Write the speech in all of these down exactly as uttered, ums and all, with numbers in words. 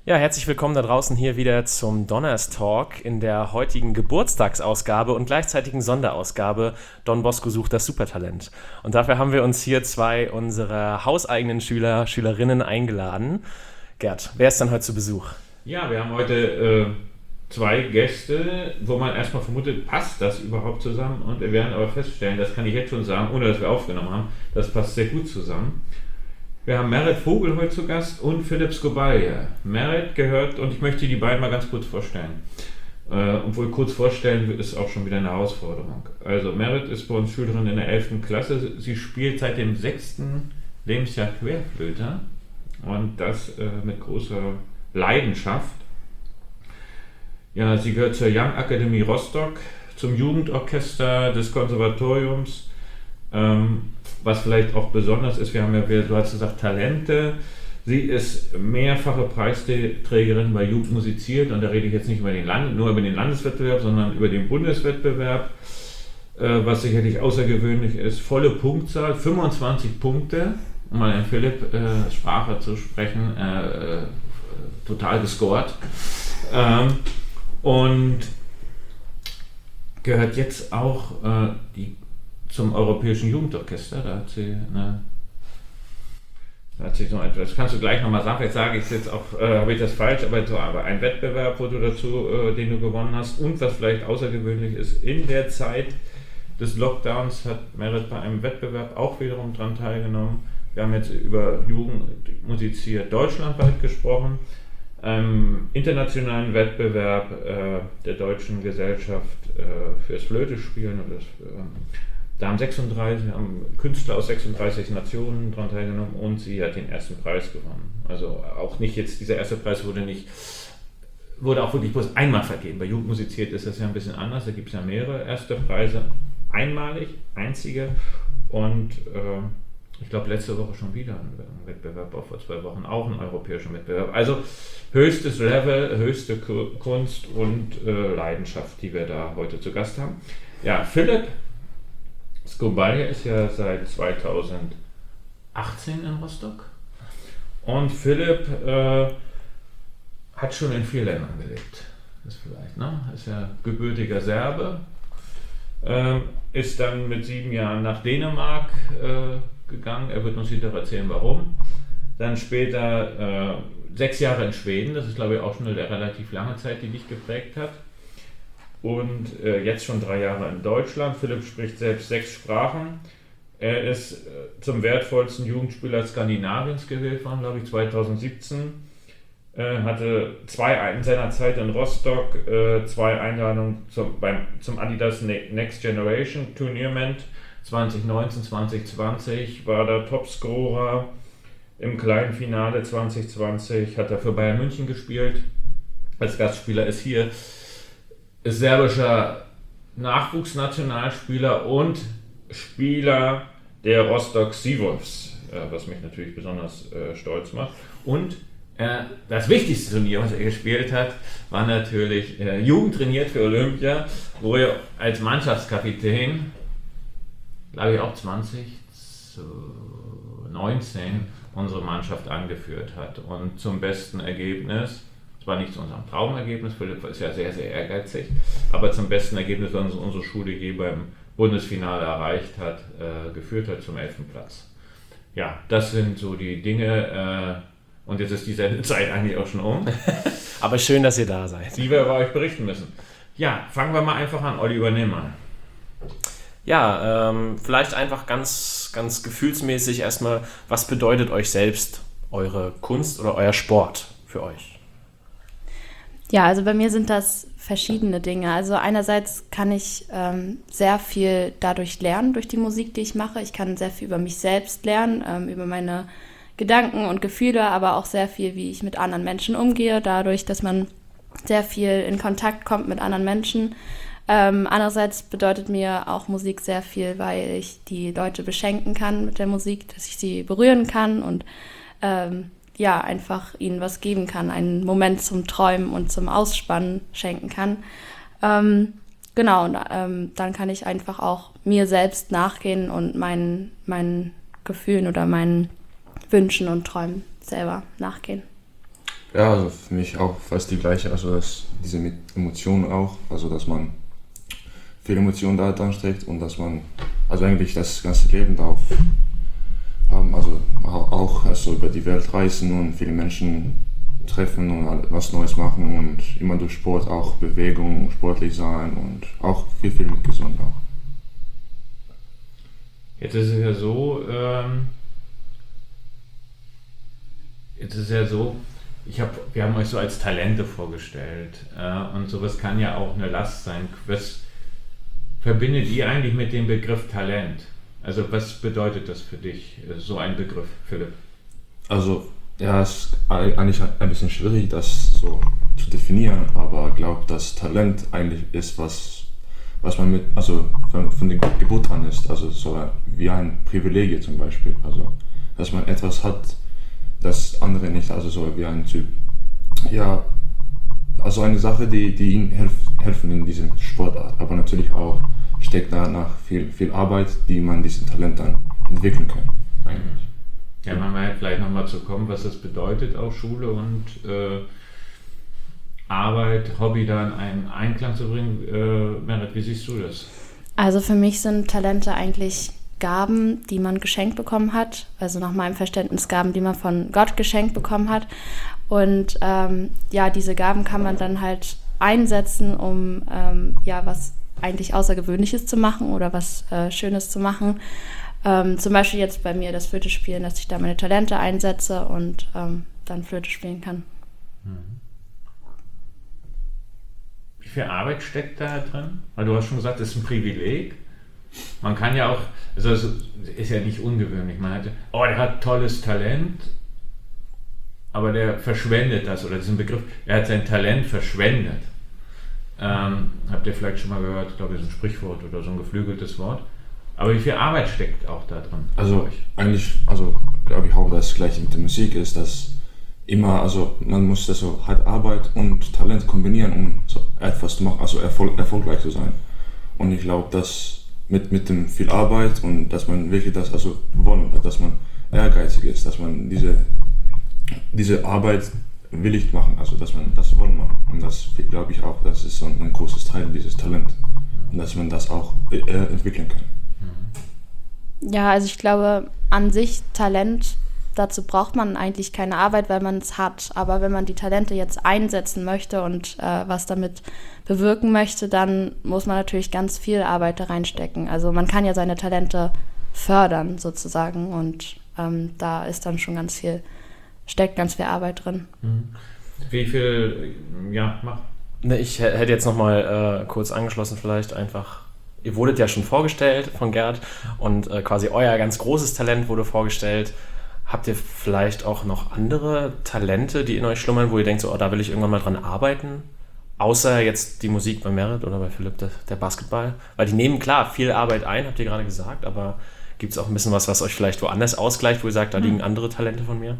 Ja, herzlich willkommen da draußen hier wieder zum Donners Talk in der heutigen Geburtstagsausgabe und gleichzeitigen Sonderausgabe Don Bosco sucht das Supertalent. Und dafür haben wir uns hier zwei unserer hauseigenen Schüler, Schülerinnen eingeladen. Gerd, wer ist denn heute zu Besuch? Ja, wir haben heute äh, zwei Gäste, wo man erstmal vermutet, passt das überhaupt zusammen? Und wir werden aber feststellen, das kann ich jetzt schon sagen, ohne dass wir aufgenommen haben, das passt sehr gut zusammen. Wir haben Merit Vogel heute zu Gast und Philipp Skobalia. Merit gehört, und ich möchte die beiden mal ganz kurz vorstellen. Äh, obwohl kurz vorstellen ist auch schon wieder eine Herausforderung. Also Merit ist bei uns Schülerin in der elften Klasse. Sie spielt seit dem sechsten Lebensjahr Querflöte und das äh, mit großer Leidenschaft. Ja, sie gehört zur Young Akademie Rostock, zum Jugendorchester des Konservatoriums. Ähm, was vielleicht auch besonders ist, wir haben ja, du hast gesagt, Talente. Sie ist mehrfache Preisträgerin bei Jugend musiziert, und da rede ich jetzt nicht über den Land, nur über den Landeswettbewerb, sondern über den Bundeswettbewerb, äh, was sicherlich außergewöhnlich ist. Volle Punktzahl, fünfundzwanzig Punkte, um mal in Philipp äh, Sprache zu sprechen, äh, äh, total gescored. Ähm, und gehört jetzt auch äh, die zum Europäischen Jugendorchester, da hat sie eine, da hat sie so etwas, kannst du gleich nochmal sagen, jetzt sage ich es jetzt auch, äh, habe ich das falsch, aber so aber ein Wettbewerb, wo du dazu, äh, den du gewonnen hast, und was vielleicht außergewöhnlich ist, in der Zeit des Lockdowns hat Merit bei einem Wettbewerb auch wiederum dran teilgenommen. Wir haben jetzt über Jugend musiziert deutschlandweit gesprochen, einem internationalen Wettbewerb äh, der Deutschen Gesellschaft äh, fürs Flötespielen und das äh, Da haben sechsunddreißig, haben Künstler aus sechsunddreißig Nationen daran teilgenommen, und sie hat den ersten Preis gewonnen. Also auch nicht jetzt, dieser erste Preis wurde nicht, wurde auch wirklich bloß einmal vergeben. Bei Jugend musiziert ist das ja ein bisschen anders, da gibt es ja mehrere erste Preise, einmalig, einzige, und äh, ich glaube letzte Woche schon wieder ein Wettbewerb, auch vor zwei Wochen auch ein europäischer Wettbewerb. Also höchstes Level, höchste Kunst und äh, Leidenschaft, die wir da heute zu Gast haben. Ja, Philipp Skobalia ist ja seit zweitausendachtzehn in Rostock, und Philipp äh, hat schon in vier Ländern gelebt. Das vielleicht, ne? Ist ja gebürtiger Serbe, äh, ist dann mit sieben Jahren nach Dänemark äh, gegangen. Er wird uns hinterher erzählen, warum. Dann später äh, sechs Jahre in Schweden. Das ist, glaube ich, auch schon eine relativ lange Zeit, die dich geprägt hat. Und äh, jetzt schon drei Jahre in Deutschland. Philipp spricht selbst sechs Sprachen. Er ist äh, zum wertvollsten Jugendspieler Skandinaviens gewählt worden, glaube ich, zweitausendsiebzehn. Äh, hatte zwei in seiner Zeit in Rostock äh, zwei Einladungen zum, beim, zum Adidas Next Generation Tournament zwanzig neunzehn, zwanzig zwanzig. War der Topscorer im kleinen Finale zwanzig zwanzig. Hat er für Bayern München gespielt. Als Gastspieler ist hier ist serbischer Nachwuchsnationalspieler und Spieler der Rostock Seawolves, äh, was mich natürlich besonders äh, stolz macht. Und äh, das wichtigste Turnier, was er gespielt hat, war natürlich äh, Jugend trainiert für Olympia, wo er als Mannschaftskapitän, glaube ich auch zwanzig neunzehn, unsere Mannschaft angeführt hat. Und zum besten Ergebnis, war nicht zu unserem Traumergebnis, Philipp ist ja sehr, sehr ehrgeizig, aber zum besten Ergebnis, was unsere Schule je beim Bundesfinale erreicht hat, äh, geführt hat, zum elften Platz. Ja, das sind so die Dinge, äh, und jetzt ist die Sendezeit eigentlich auch schon um. Aber schön, dass ihr da seid. Die wir bei euch berichten müssen. Ja, fangen wir mal einfach an. Olli, übernimm mal. Ja, ähm, vielleicht einfach ganz, ganz gefühlsmäßig erstmal, was bedeutet euch selbst eure Kunst oder euer Sport für euch? Ja, also bei mir sind das verschiedene Dinge. Also einerseits kann ich ähm, sehr viel dadurch lernen, durch die Musik, die ich mache. Ich kann sehr viel über mich selbst lernen, ähm, über meine Gedanken und Gefühle, aber auch sehr viel, wie ich mit anderen Menschen umgehe, dadurch, dass man sehr viel in Kontakt kommt mit anderen Menschen. Ähm, andererseits bedeutet mir auch Musik sehr viel, weil ich die Leute beschenken kann mit der Musik, dass ich sie berühren kann und ähm, ja, einfach ihnen was geben kann, einen Moment zum Träumen und zum Ausspannen schenken kann. Ähm, genau, und ähm, dann kann ich einfach auch mir selbst nachgehen und meinen, meinen Gefühlen oder meinen Wünschen und Träumen selber nachgehen. Ja, also für mich auch fast die gleiche, also dass diese mit Emotionen auch, also dass man viele Emotionen da dran steckt und dass man also eigentlich das ganze Leben darauf haben, also auch also über die Welt reisen und viele Menschen treffen und was Neues machen und immer durch Sport auch Bewegung, sportlich sein und auch viel, viel mit gesund auch. Jetzt ist es ja so, ähm, jetzt ist es ja so, ich hab, wir haben euch so als Talente vorgestellt äh, und sowas kann ja auch eine Last sein. Was verbindet ihr eigentlich mit dem Begriff Talent? Also was bedeutet das für dich, so ein Begriff, Philipp? Also ja, es ist eigentlich ein bisschen schwierig, das so zu definieren, aber ich glaube, dass Talent eigentlich ist, was, was man mit, also von, von der Geburt an ist, also so wie ein Privileg zum Beispiel, also dass man etwas hat, das andere nicht, also so wie ein Typ. Ja, also eine Sache, die, die ihnen helf, helfen in diesem Sportart, aber natürlich auch steckt danach viel, viel Arbeit, die man diesen Talent dann entwickeln kann. Eigentlich. Ja, man will vielleicht nochmal zu kommen, was das bedeutet, auch Schule und äh, Arbeit, Hobby da in einen Einklang zu bringen. Äh, Merit, wie siehst du das? Also für mich sind Talente eigentlich Gaben, die man geschenkt bekommen hat, also nach meinem Verständnis Gaben, die man von Gott geschenkt bekommen hat. Und ähm, ja, diese Gaben kann man dann halt einsetzen, um ähm, ja was eigentlich Außergewöhnliches zu machen oder was äh, Schönes zu machen. Ähm, zum Beispiel jetzt bei mir das Flöte spielen, dass ich da meine Talente einsetze und ähm, dann Flöte spielen kann. Wie viel Arbeit steckt da drin? Weil du hast schon gesagt, das ist ein Privileg. Man kann ja auch, also es ist ja nicht ungewöhnlich, man hat, oh, der hat tolles Talent, aber der verschwendet das, oder diesen Begriff, er hat sein Talent verschwendet. Ähm, habt ihr vielleicht schon mal gehört, ich glaube, das ist ein Sprichwort oder so ein geflügeltes Wort. Aber wie viel Arbeit steckt auch da drin? Also eigentlich, also glaube ich auch, das gleiche mit der Musik ist, dass immer, also man muss das so halt Arbeit und Talent kombinieren, um so etwas zu machen, also erfolg, erfolgreich zu sein. Und ich glaube, dass mit, mit dem viel Arbeit und dass man wirklich das, also wollen, dass man ehrgeizig ist, dass man diese, diese Arbeit willig machen, also dass man das wollen machen. Und das glaube ich auch, das ist so ein großes Teil dieses Talent. Und dass man das auch äh, entwickeln kann. Ja, also ich glaube, an sich Talent, dazu braucht man eigentlich keine Arbeit, weil man es hat. Aber wenn man die Talente jetzt einsetzen möchte und äh, was damit bewirken möchte, dann muss man natürlich ganz viel Arbeit da reinstecken. Also man kann ja seine Talente fördern sozusagen und ähm, da ist dann schon ganz viel, steckt ganz viel Arbeit drin. Wie viel, ja, mach. Ne, ich hätte jetzt nochmal äh, kurz angeschlossen vielleicht einfach. Ihr wurdet ja schon vorgestellt von Gerd und äh, quasi euer ganz großes Talent wurde vorgestellt. Habt ihr vielleicht auch noch andere Talente, die in euch schlummern, wo ihr denkt, so, oh, da will ich irgendwann mal dran arbeiten? Außer jetzt die Musik bei Merit oder bei Philipp, der, der Basketball. Weil die nehmen, klar, viel Arbeit ein, habt ihr gerade gesagt, aber gibt es auch ein bisschen was, was euch vielleicht woanders ausgleicht, wo ihr sagt, da liegen andere Talente von mir?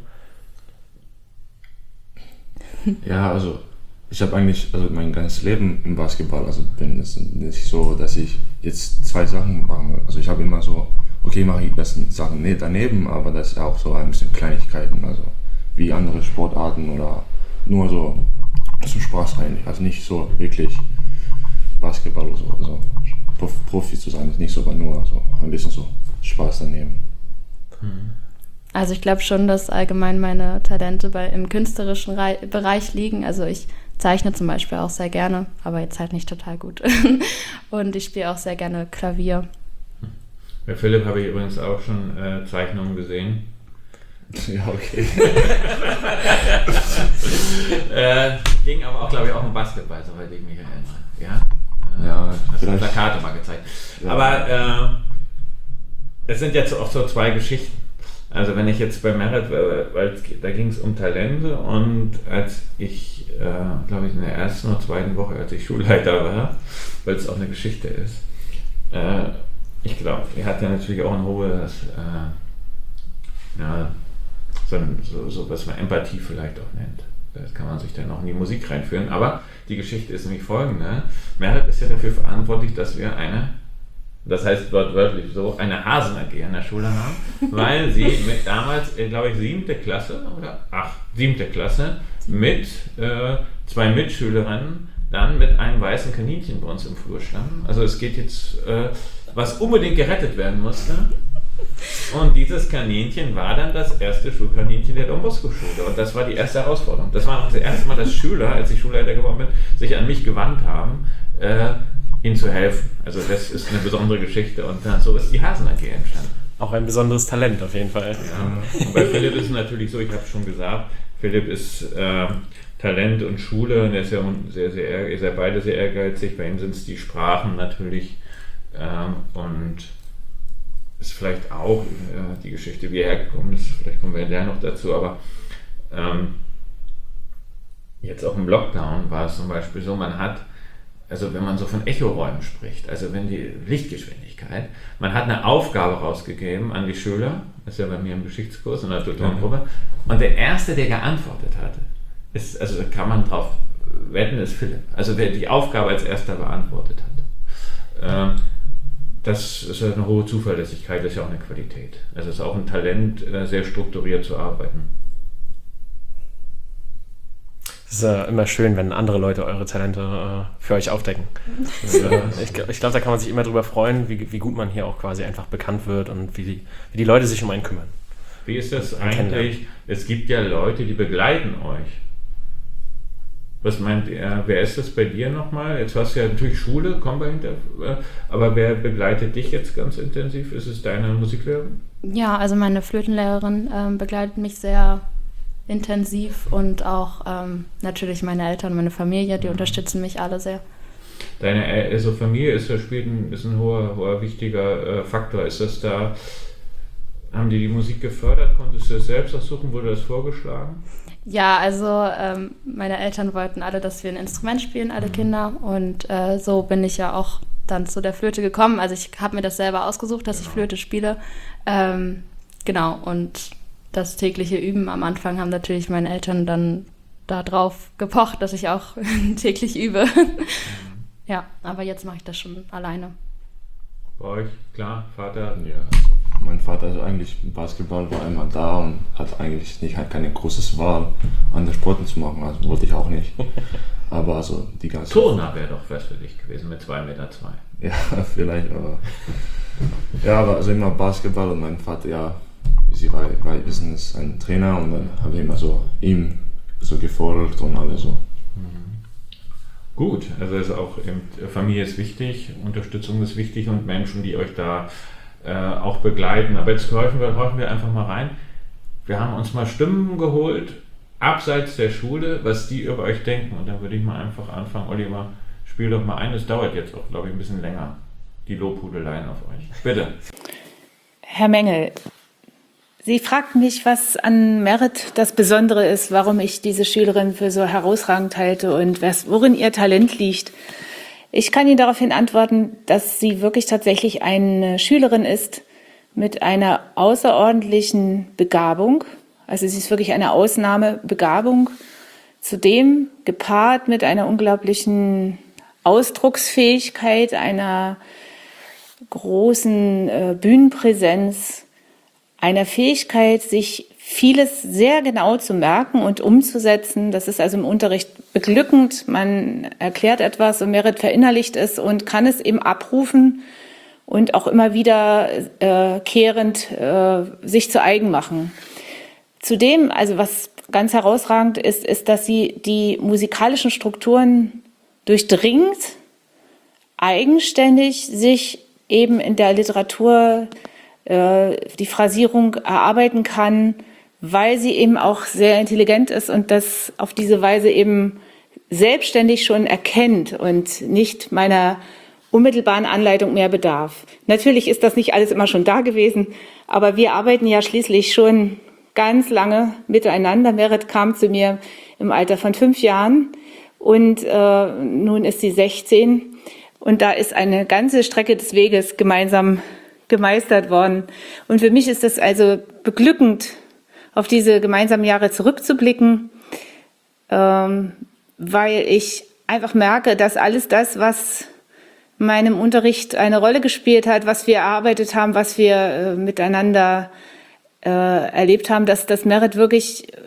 Ja, also ich habe eigentlich also mein ganzes Leben im Basketball, also bin es nicht so, dass ich jetzt zwei Sachen mache. Also ich habe immer so, okay, mache ich das Sachen daneben, aber das ist auch so ein bisschen Kleinigkeiten, also wie andere Sportarten oder nur so zum Spaß eigentlich. Also nicht so wirklich Basketball oder so. Also Profi zu sein ist nicht so, aber nur so ein bisschen so Spaß daneben. Also ich glaube schon, dass allgemein meine Talente bei, im künstlerischen Rei- Bereich liegen. Also ich zeichne zum Beispiel auch sehr gerne, aber jetzt halt nicht total gut. Und ich spiele auch sehr gerne Klavier. Bei Philipp habe ich übrigens auch schon äh, Zeichnungen gesehen. Ja, okay. äh, ging aber auch, glaube ich, auch um Basketball, soweit ich mich erinnere. Ja, äh, Ja, hast du vielleicht. Plakate mal gezeigt. Ja. Aber äh, es sind jetzt auch so zwei Geschichten. Also wenn ich jetzt bei Merit, weil da ging es um Talente und als ich, äh, glaube ich, in der ersten oder zweiten Woche, als ich Schulleiter war, weil es auch eine Geschichte ist, äh, ich glaube, er hat ja natürlich auch ein hohes, äh, ja, so, so, so was man Empathie vielleicht auch nennt. Das kann man sich dann auch in die Musik reinführen. Aber die Geschichte ist nämlich folgende. Merit ist ja dafür verantwortlich, dass wir eine, das heißt wortwörtlich so, eine Hasen-A G an der Schule haben, weil sie mit damals, glaube ich, siebte Klasse oder ach, siebte Klasse mit äh, zwei Mitschülerinnen dann mit einem weißen Kaninchen bei uns im Flur standen. Also es geht jetzt, äh, was unbedingt gerettet werden musste. Und dieses Kaninchen war dann das erste Schulkaninchen der Don Bosco Schule. Und das war die erste Herausforderung. Das war auch das erste Mal, dass Schüler, als ich Schulleiter geworden bin, sich an mich gewandt haben, äh, ihnen zu helfen. Also das ist eine besondere Geschichte. Und dann, so ist die Hasen A G entstanden. Auch ein besonderes Talent auf jeden Fall. Ja. Und bei Philipp ist es natürlich so, ich habe es schon gesagt, Philipp ist äh, Talent und Schule, und er ist ja sehr, sehr, ist ja beide sehr ehrgeizig. Bei ihm sind es die Sprachen natürlich ähm, und ist vielleicht auch äh, die Geschichte, wie er hergekommen ist, vielleicht kommen wir ja noch dazu, aber ähm, jetzt auch im Lockdown war es zum Beispiel so, man hat, also wenn man so von Echoräumen spricht, also wenn die Lichtgeschwindigkeit, man hat eine Aufgabe rausgegeben an die Schüler, das ist ja bei mir im Geschichtskurs in der Tutorengruppe, und der Erste, der geantwortet hatte, ist, also kann man drauf wetten, ist Philipp, also wer die Aufgabe als Erster beantwortet hat. Ähm, Das ist eine hohe Zuverlässigkeit, das ist ja auch eine Qualität. Also es ist auch ein Talent, sehr strukturiert zu arbeiten. Es ist äh, immer schön, wenn andere Leute eure Talente äh, für euch aufdecken. Das, äh, ich ich glaube, da kann man sich immer drüber freuen, wie, wie gut man hier auch quasi einfach bekannt wird und wie die, wie die Leute sich um einen kümmern. Wie ist das eigentlich? Es gibt ja Leute, die begleiten euch. Was meint ihr, wer ist das bei dir nochmal? Jetzt hast du ja natürlich Schule, komm bei hinter, aber wer begleitet dich jetzt ganz intensiv? Ist es deine Musiklehrerin? Ja, also meine Flötenlehrerin ähm, begleitet mich sehr intensiv und auch ähm, natürlich meine Eltern, meine Familie, die unterstützen mich alle sehr. Deine also Familie ist ja spielt ein, ist ein hoher, hoher wichtiger äh, Faktor. Ist das da, haben die die Musik gefördert? Konntest du das selbst aussuchen? Wurde das vorgeschlagen? Ja, also ähm, meine Eltern wollten alle, dass wir ein Instrument spielen, alle mhm. Kinder. Und äh, so bin ich ja auch dann zu der Flöte gekommen. Also ich habe mir das selber ausgesucht, dass genau. ich Flöte spiele. Ähm, genau, und das tägliche Üben am Anfang haben natürlich meine Eltern dann darauf gepocht, dass ich auch täglich übe. Mhm. Ja, aber jetzt mache ich das schon alleine. Bei euch, klar, Vater? Ja, also mein Vater, also eigentlich Basketball war immer da und hat eigentlich nicht halt keine große Wahl, andere Sporten zu machen, also wollte ich auch nicht. Aber also die ganze... Turner wäre doch was für dich gewesen mit zwei Meter zwei. Ja, vielleicht, aber... Ja, aber also immer Basketball und mein Vater, ja, wie Sie wissen, ist ein Trainer und dann habe ich immer so ihm so gefolgt und alles so. Mhm. Gut, also ist auch eben, Familie ist wichtig, Unterstützung ist wichtig und Menschen, die euch da äh, auch begleiten. Aber jetzt horchen wir, horchen wir einfach mal rein. Wir haben uns mal Stimmen geholt, abseits der Schule, was die über euch denken. Und da würde ich mal einfach anfangen. Oliver, spiel doch mal ein. Es dauert jetzt auch, glaube ich, ein bisschen länger, die Lobhudeleien auf euch. Bitte. Herr Mengel, Sie fragten mich, was an Merit das Besondere ist, warum ich diese Schülerin für so herausragend halte und was, worin ihr Talent liegt. Ich kann Ihnen daraufhin antworten, dass sie wirklich tatsächlich eine Schülerin ist mit einer außerordentlichen Begabung. Also sie ist wirklich eine Ausnahmebegabung. Zudem gepaart mit einer unglaublichen Ausdrucksfähigkeit, einer großen äh, Bühnenpräsenz, einer Fähigkeit, sich vieles sehr genau zu merken und umzusetzen. Das ist also im Unterricht beglückend. Man erklärt etwas und Merit verinnerlicht es und kann es eben abrufen und auch immer wieder äh, kehrend äh, sich zu eigen machen. Zudem, also was ganz herausragend ist, ist, dass sie die musikalischen Strukturen durchdringt, eigenständig sich eben in der Literatur die Phrasierung erarbeiten kann, weil sie eben auch sehr intelligent ist und das auf diese Weise eben selbstständig schon erkennt und nicht meiner unmittelbaren Anleitung mehr bedarf. Natürlich ist das nicht alles immer schon da gewesen, aber wir arbeiten ja schließlich schon ganz lange miteinander. Merit kam zu mir im Alter von fünf Jahren und äh, nun ist sie sechzehn und da ist eine ganze Strecke des Weges gemeinsam gemeistert worden. Und für mich ist es also beglückend, auf diese gemeinsamen Jahre zurückzublicken, ähm, weil ich einfach merke, dass alles das, was in meinem Unterricht eine Rolle gespielt hat, was wir erarbeitet haben, was wir äh, miteinander äh, erlebt haben, dass das Merit wirklich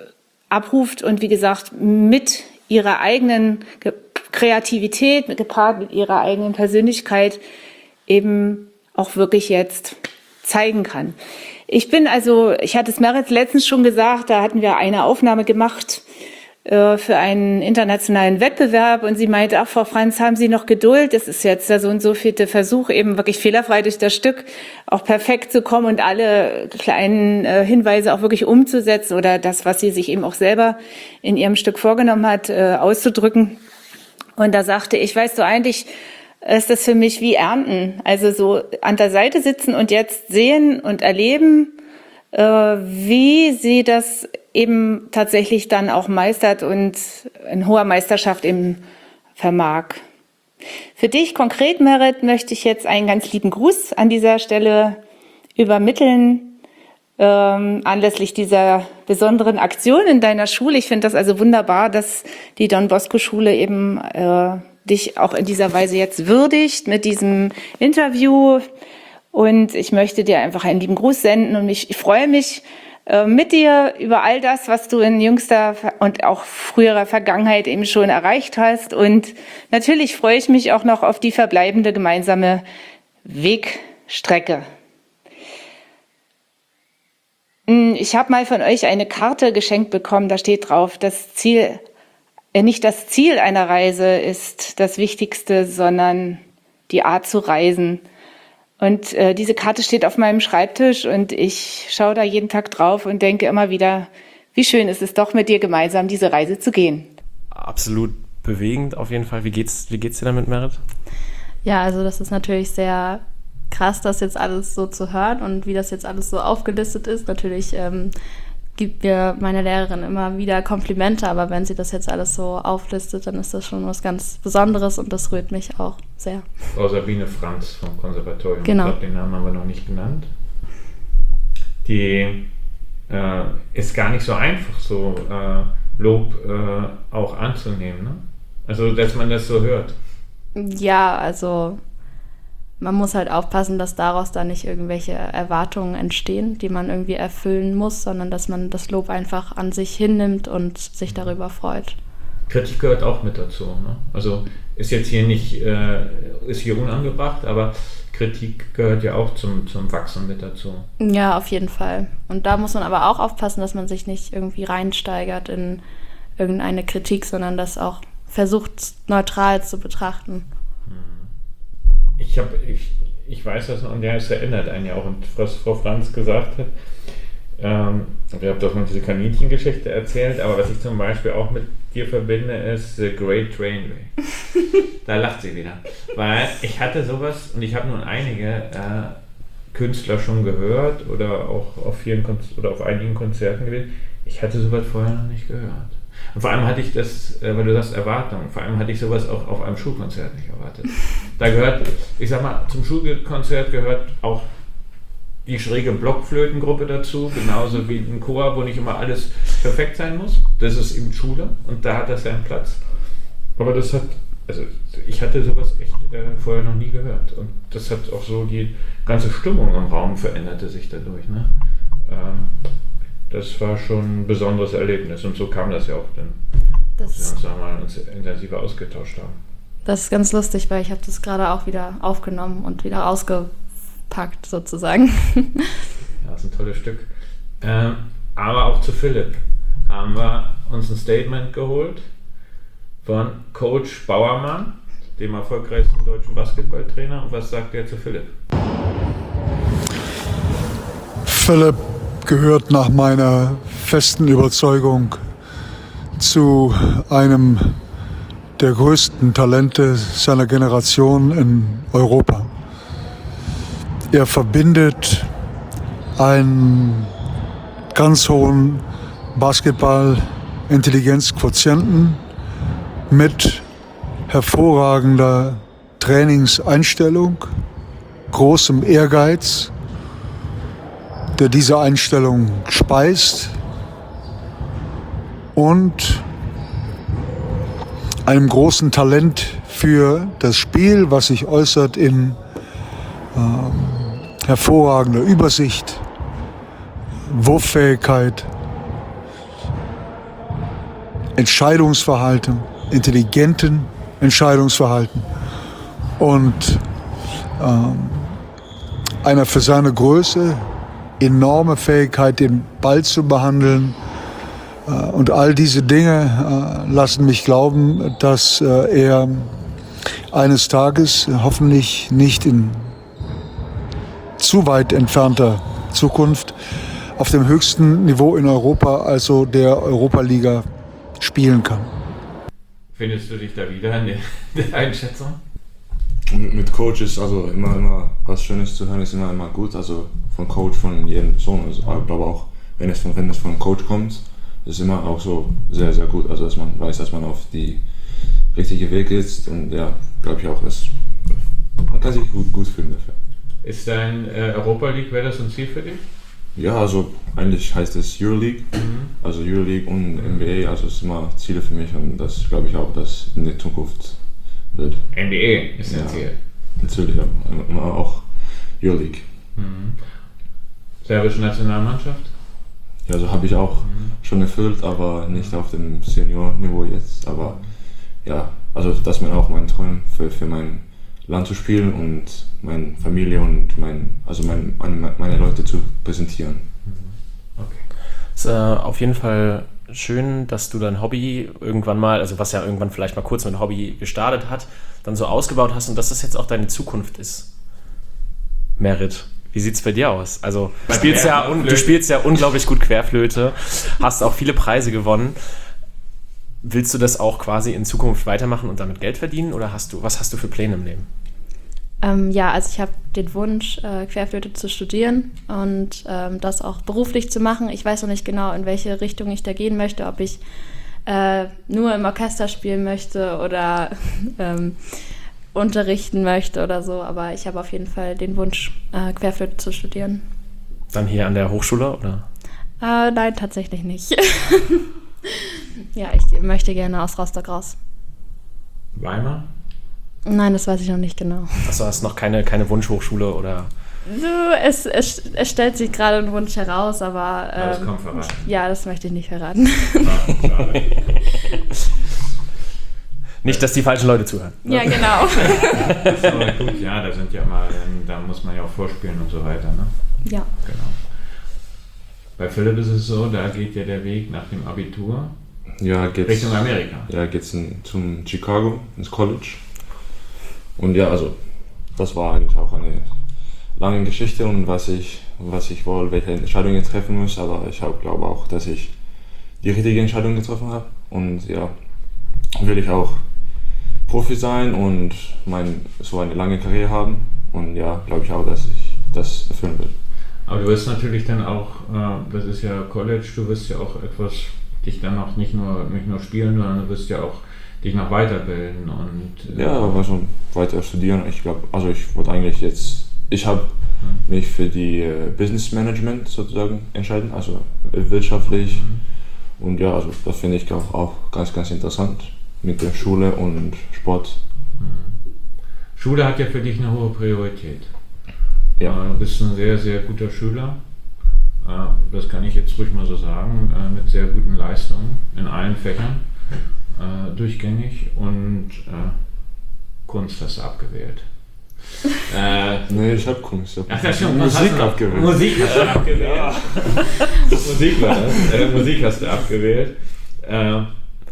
abruft und wie gesagt mit ihrer eigenen Kreativität, gepaart mit ihrer eigenen Persönlichkeit eben auch wirklich jetzt zeigen kann. Ich bin also, ich hatte es Merit letztens schon gesagt, da hatten wir eine Aufnahme gemacht äh, für einen internationalen Wettbewerb und sie meinte, ach Frau Franz, haben Sie noch Geduld? Das ist jetzt der so und so vierte Versuch, eben wirklich fehlerfrei durch das Stück auch perfekt zu kommen und alle kleinen äh, Hinweise auch wirklich umzusetzen oder das, was sie sich eben auch selber in ihrem Stück vorgenommen hat, äh, auszudrücken. Und da sagte ich, weißt du, eigentlich ist das für mich wie Ernten. Also so an der Seite sitzen und jetzt sehen und erleben, äh, wie sie das eben tatsächlich dann auch meistert und in hoher Meisterschaft eben vermag. Für dich konkret, Merit, möchte ich jetzt einen ganz lieben Gruß an dieser Stelle übermitteln, ähm, anlässlich dieser besonderen Aktion in deiner Schule. Ich finde das also wunderbar, dass die Don Bosco Schule eben äh, dich auch in dieser Weise jetzt würdigt mit diesem Interview. Und ich möchte dir einfach einen lieben Gruß senden und ich, ich freue mich äh, mit dir über all das, was du in jüngster und auch früherer Vergangenheit eben schon erreicht hast. Und natürlich freue ich mich auch noch auf die verbleibende gemeinsame Wegstrecke. Ich habe mal von euch eine Karte geschenkt bekommen, da steht drauf, das Ziel, äh, nicht das Ziel einer Reise ist das Wichtigste, sondern die Art zu reisen. Und äh, diese Karte steht auf meinem Schreibtisch und ich schaue da jeden Tag drauf und denke immer wieder, wie schön ist es doch, mit dir gemeinsam diese Reise zu gehen. Absolut bewegend auf jeden Fall. Wie geht's, wie geht's dir damit, Merit? Ja, also das ist natürlich sehr krass, das jetzt alles so zu hören und wie das jetzt alles so aufgelistet ist. Natürlich ähm, gibt mir meine Lehrerin immer wieder Komplimente, aber wenn sie das jetzt alles so auflistet, dann ist das schon was ganz Besonderes und das rührt mich auch sehr. Frau Sabine Franz vom Konservatorium, genau. Ich glaube, den Namen haben wir noch nicht genannt. Die äh, ist gar nicht so einfach, so äh, Lob äh, auch anzunehmen, ne? Also, dass man das so hört. Ja, also man muss halt aufpassen, dass daraus dann nicht irgendwelche Erwartungen entstehen, die man irgendwie erfüllen muss, sondern dass man das Lob einfach an sich hinnimmt und sich darüber freut. Kritik gehört auch mit dazu, ne? Also ist jetzt hier nicht, äh, ist hier unangebracht, aber Kritik gehört ja auch zum, zum Wachsen mit dazu. Ja, auf jeden Fall. Und da muss man aber auch aufpassen, dass man sich nicht irgendwie reinsteigert in irgendeine Kritik, sondern das auch versucht, neutral zu betrachten. Ich, hab, ich, ich weiß das noch, und ja, es erinnert einen ja auch, und was Frau Franz gesagt hat, ähm, ihr habt doch mal diese Kaninchengeschichte erzählt, aber was ich zum Beispiel auch mit dir verbinde, ist The Great Trainway. Da lacht sie wieder. Weil ich hatte sowas, und ich habe nun einige äh, Künstler schon gehört oder auch auf vielen Konz- oder auf einigen Konzerten gewesen. Ich hatte sowas vorher noch nicht gehört. Und vor allem hatte ich das, äh, weil du sagst Erwartungen, vor allem hatte ich sowas auch auf einem Schulkonzert nicht erwartet. Da gehört, ich sag mal, zum Schulkonzert gehört auch die schräge Blockflötengruppe dazu, genauso wie ein Chor, wo nicht immer alles perfekt sein muss. Das ist eben Schule und da hat das seinen Platz. Aber das hat, also ich hatte sowas echt äh, vorher noch nie gehört. Und das hat auch so die ganze Stimmung im Raum veränderte sich dadurch. Ne? Ähm, das war schon ein besonderes Erlebnis und so kam das ja auch dann, dass wir uns da mal uns intensiver ausgetauscht haben. Das ist ganz lustig, weil ich habe das gerade auch wieder aufgenommen und wieder ausgepackt sozusagen. Ja, das ist ein tolles Stück. Ähm, aber auch zu Philipp haben wir uns ein Statement geholt von Coach Bauermann, dem erfolgreichsten deutschen Basketballtrainer. Und was sagt er zu Philipp? Philipp gehört nach meiner festen Überzeugung zu einem der größten Talente seiner Generation in Europa. Er verbindet einen ganz hohen Basketball-Intelligenzquotienten mit hervorragender Trainingseinstellung, großem Ehrgeiz, der diese Einstellung speist, und einem großen Talent für das Spiel, was sich äußert in äh, hervorragender Übersicht, Wurffähigkeit Entscheidungsverhalten, intelligenten Entscheidungsverhalten und ähm, einer für seine Größe enorme Fähigkeit, den Ball zu behandeln. Äh, und all diese Dinge äh, lassen mich glauben, dass äh, er eines Tages, hoffentlich nicht in zu weit entfernter Zukunft, auf dem höchsten Niveau in Europa, also der Europa-Liga, spielen kann. Findest du dich da wieder in der, der Einschätzung? Mit, mit Coach ist also immer, immer was Schönes zu hören, ist immer, immer gut. Also von Coach, von jedem Person. Also ich glaube auch, wenn es von, wenn es von Coach kommt, ist es immer auch so sehr, sehr gut. Also dass man weiß, dass man auf die richtige Weg ist. Und ja, glaube ich auch, dass man kann sich gut, gut fühlen dafür. Ist dein äh, Europa League, wäre das ein Ziel für dich? Ja, also eigentlich heißt es Euroleague, mhm. also Euroleague und N B A, also es sind immer Ziele für mich und das glaube ich auch, dass in der Zukunft wird. N B A ist ein ja, Ziel? Natürlich, aber auch Euroleague. Mhm. Serbische Nationalmannschaft? Ja, also habe ich auch mhm. schon erfüllt, aber nicht auf dem Senior-Niveau jetzt, aber ja, also das ist mir auch mein Traum für, für mein Land zu spielen und meine Familie und mein, also mein, meine, meine Leute zu präsentieren. Okay. Es ist äh, auf jeden Fall schön, dass du dein Hobby irgendwann mal, also was ja irgendwann vielleicht mal kurz mit Hobby gestartet hat, dann so ausgebaut hast und dass das jetzt auch deine Zukunft ist. Merit, wie sieht's bei dir aus? Also du spielst, ja, un, du spielst ja unglaublich gut Querflöte, hast auch viele Preise gewonnen. Willst du das auch quasi in Zukunft weitermachen und damit Geld verdienen oder hast du, was hast du für Pläne im Leben? Ähm, ja, also ich habe den Wunsch, äh, Querflöte zu studieren und ähm, das auch beruflich zu machen. Ich weiß noch nicht genau, in welche Richtung ich da gehen möchte, ob ich äh, nur im Orchester spielen möchte oder ähm, unterrichten möchte oder so, aber ich habe auf jeden Fall den Wunsch, äh, Querflöte zu studieren. Dann hier an der Hochschule, oder? Äh, nein, tatsächlich nicht. Ja, ich möchte gerne aus Rostock raus. Weimar? Nein, das weiß ich noch nicht genau. Achso, hast noch keine, keine Wunschhochschule oder? Es, es, es stellt sich gerade ein Wunsch heraus, aber... Ähm, aber das kommt verraten. Ja, das möchte ich nicht verraten. Ah, schade. Nicht, dass die falschen Leute zuhören. Ne? Ja, genau. Das ist aber gut, ja, da sind ja mal, da muss man ja auch vorspielen und so weiter, ne? Ja. Genau. Bei Philipp ist es so, da geht ja der Weg nach dem Abitur ja, geht's, Richtung Amerika. Ja, geht's in, zum Chicago, ins College. Und ja, also das war eigentlich auch eine lange Geschichte und was ich, was ich wohl, welche Entscheidung ich treffen muss, aber ich glaube auch, dass ich die richtige Entscheidung getroffen habe. Und ja, will ich auch Profi sein und mein, so eine lange Karriere haben. Und ja, glaube ich auch, dass ich das erfüllen will. Aber du wirst natürlich dann auch, äh, das ist ja College, du wirst ja auch etwas, dich dann auch nicht nur, nicht nur spielen, sondern du wirst ja auch dich noch weiterbilden und... Äh, ja, aber schon weiter studieren. Ich glaube, also ich wollte eigentlich jetzt, ich habe mhm. mich für die äh, Business Management sozusagen entschieden, also wirtschaftlich. Mhm. Und ja, also das finde ich auch, auch ganz, ganz interessant mit der Schule und Sport. Mhm. Schule hat ja für dich eine hohe Priorität. Ja. Du bist ein sehr, sehr guter Schüler, das kann ich jetzt ruhig mal so sagen, mit sehr guten Leistungen in allen Fächern, durchgängig und Kunst hast du abgewählt. äh, nee, ich habe Kunst, ich habe Musik, Musik abgewählt. Musik hast du abgewählt. Ja. Musik war das, äh, Musik hast du abgewählt. Äh,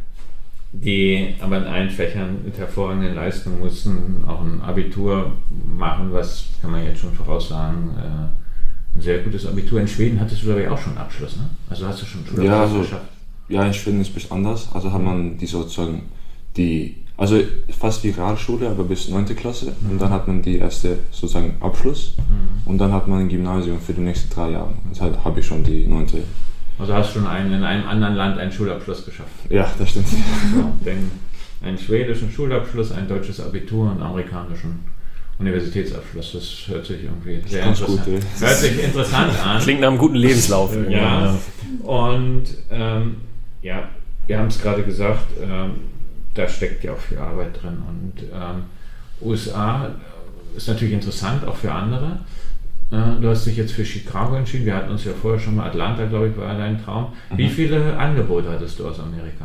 die aber in allen Fächern mit hervorragenden Leistungen mussten auch ein Abitur machen, was kann man jetzt schon voraussagen, äh, ein sehr gutes Abitur. In Schweden hattest du glaube ich auch schon einen Abschluss, ne? Also hast du schon einen Schulabschluss ja, also, geschafft? Ja, in Schweden ist es ein bisschen anders. Also hat man die sozusagen die, also fast wie Realschule, aber bis neunte Klasse mhm. und dann hat man die erste sozusagen Abschluss mhm. und dann hat man ein Gymnasium für die nächsten drei Jahre. Deshalb habe ich schon die neunte. Also hast du schon einen, in einem anderen Land einen Schulabschluss geschafft? Ja, das stimmt. Ja, denn einen schwedischen Schulabschluss, ein deutsches Abitur und einen amerikanischen Universitätsabschluss, das hört sich irgendwie sehr interessant, gut, hört sich interessant an. Klingt nach einem guten Lebenslauf. Ja, und ähm, ja, wir haben es gerade gesagt, ähm, da steckt ja auch viel Arbeit drin und ähm, U S A ist natürlich interessant, auch für andere. Du hast dich jetzt für Chicago entschieden. Wir hatten uns ja vorher schon mal, Atlanta, glaube ich, war dein Traum. Mhm. Wie viele Angebote hattest du aus Amerika?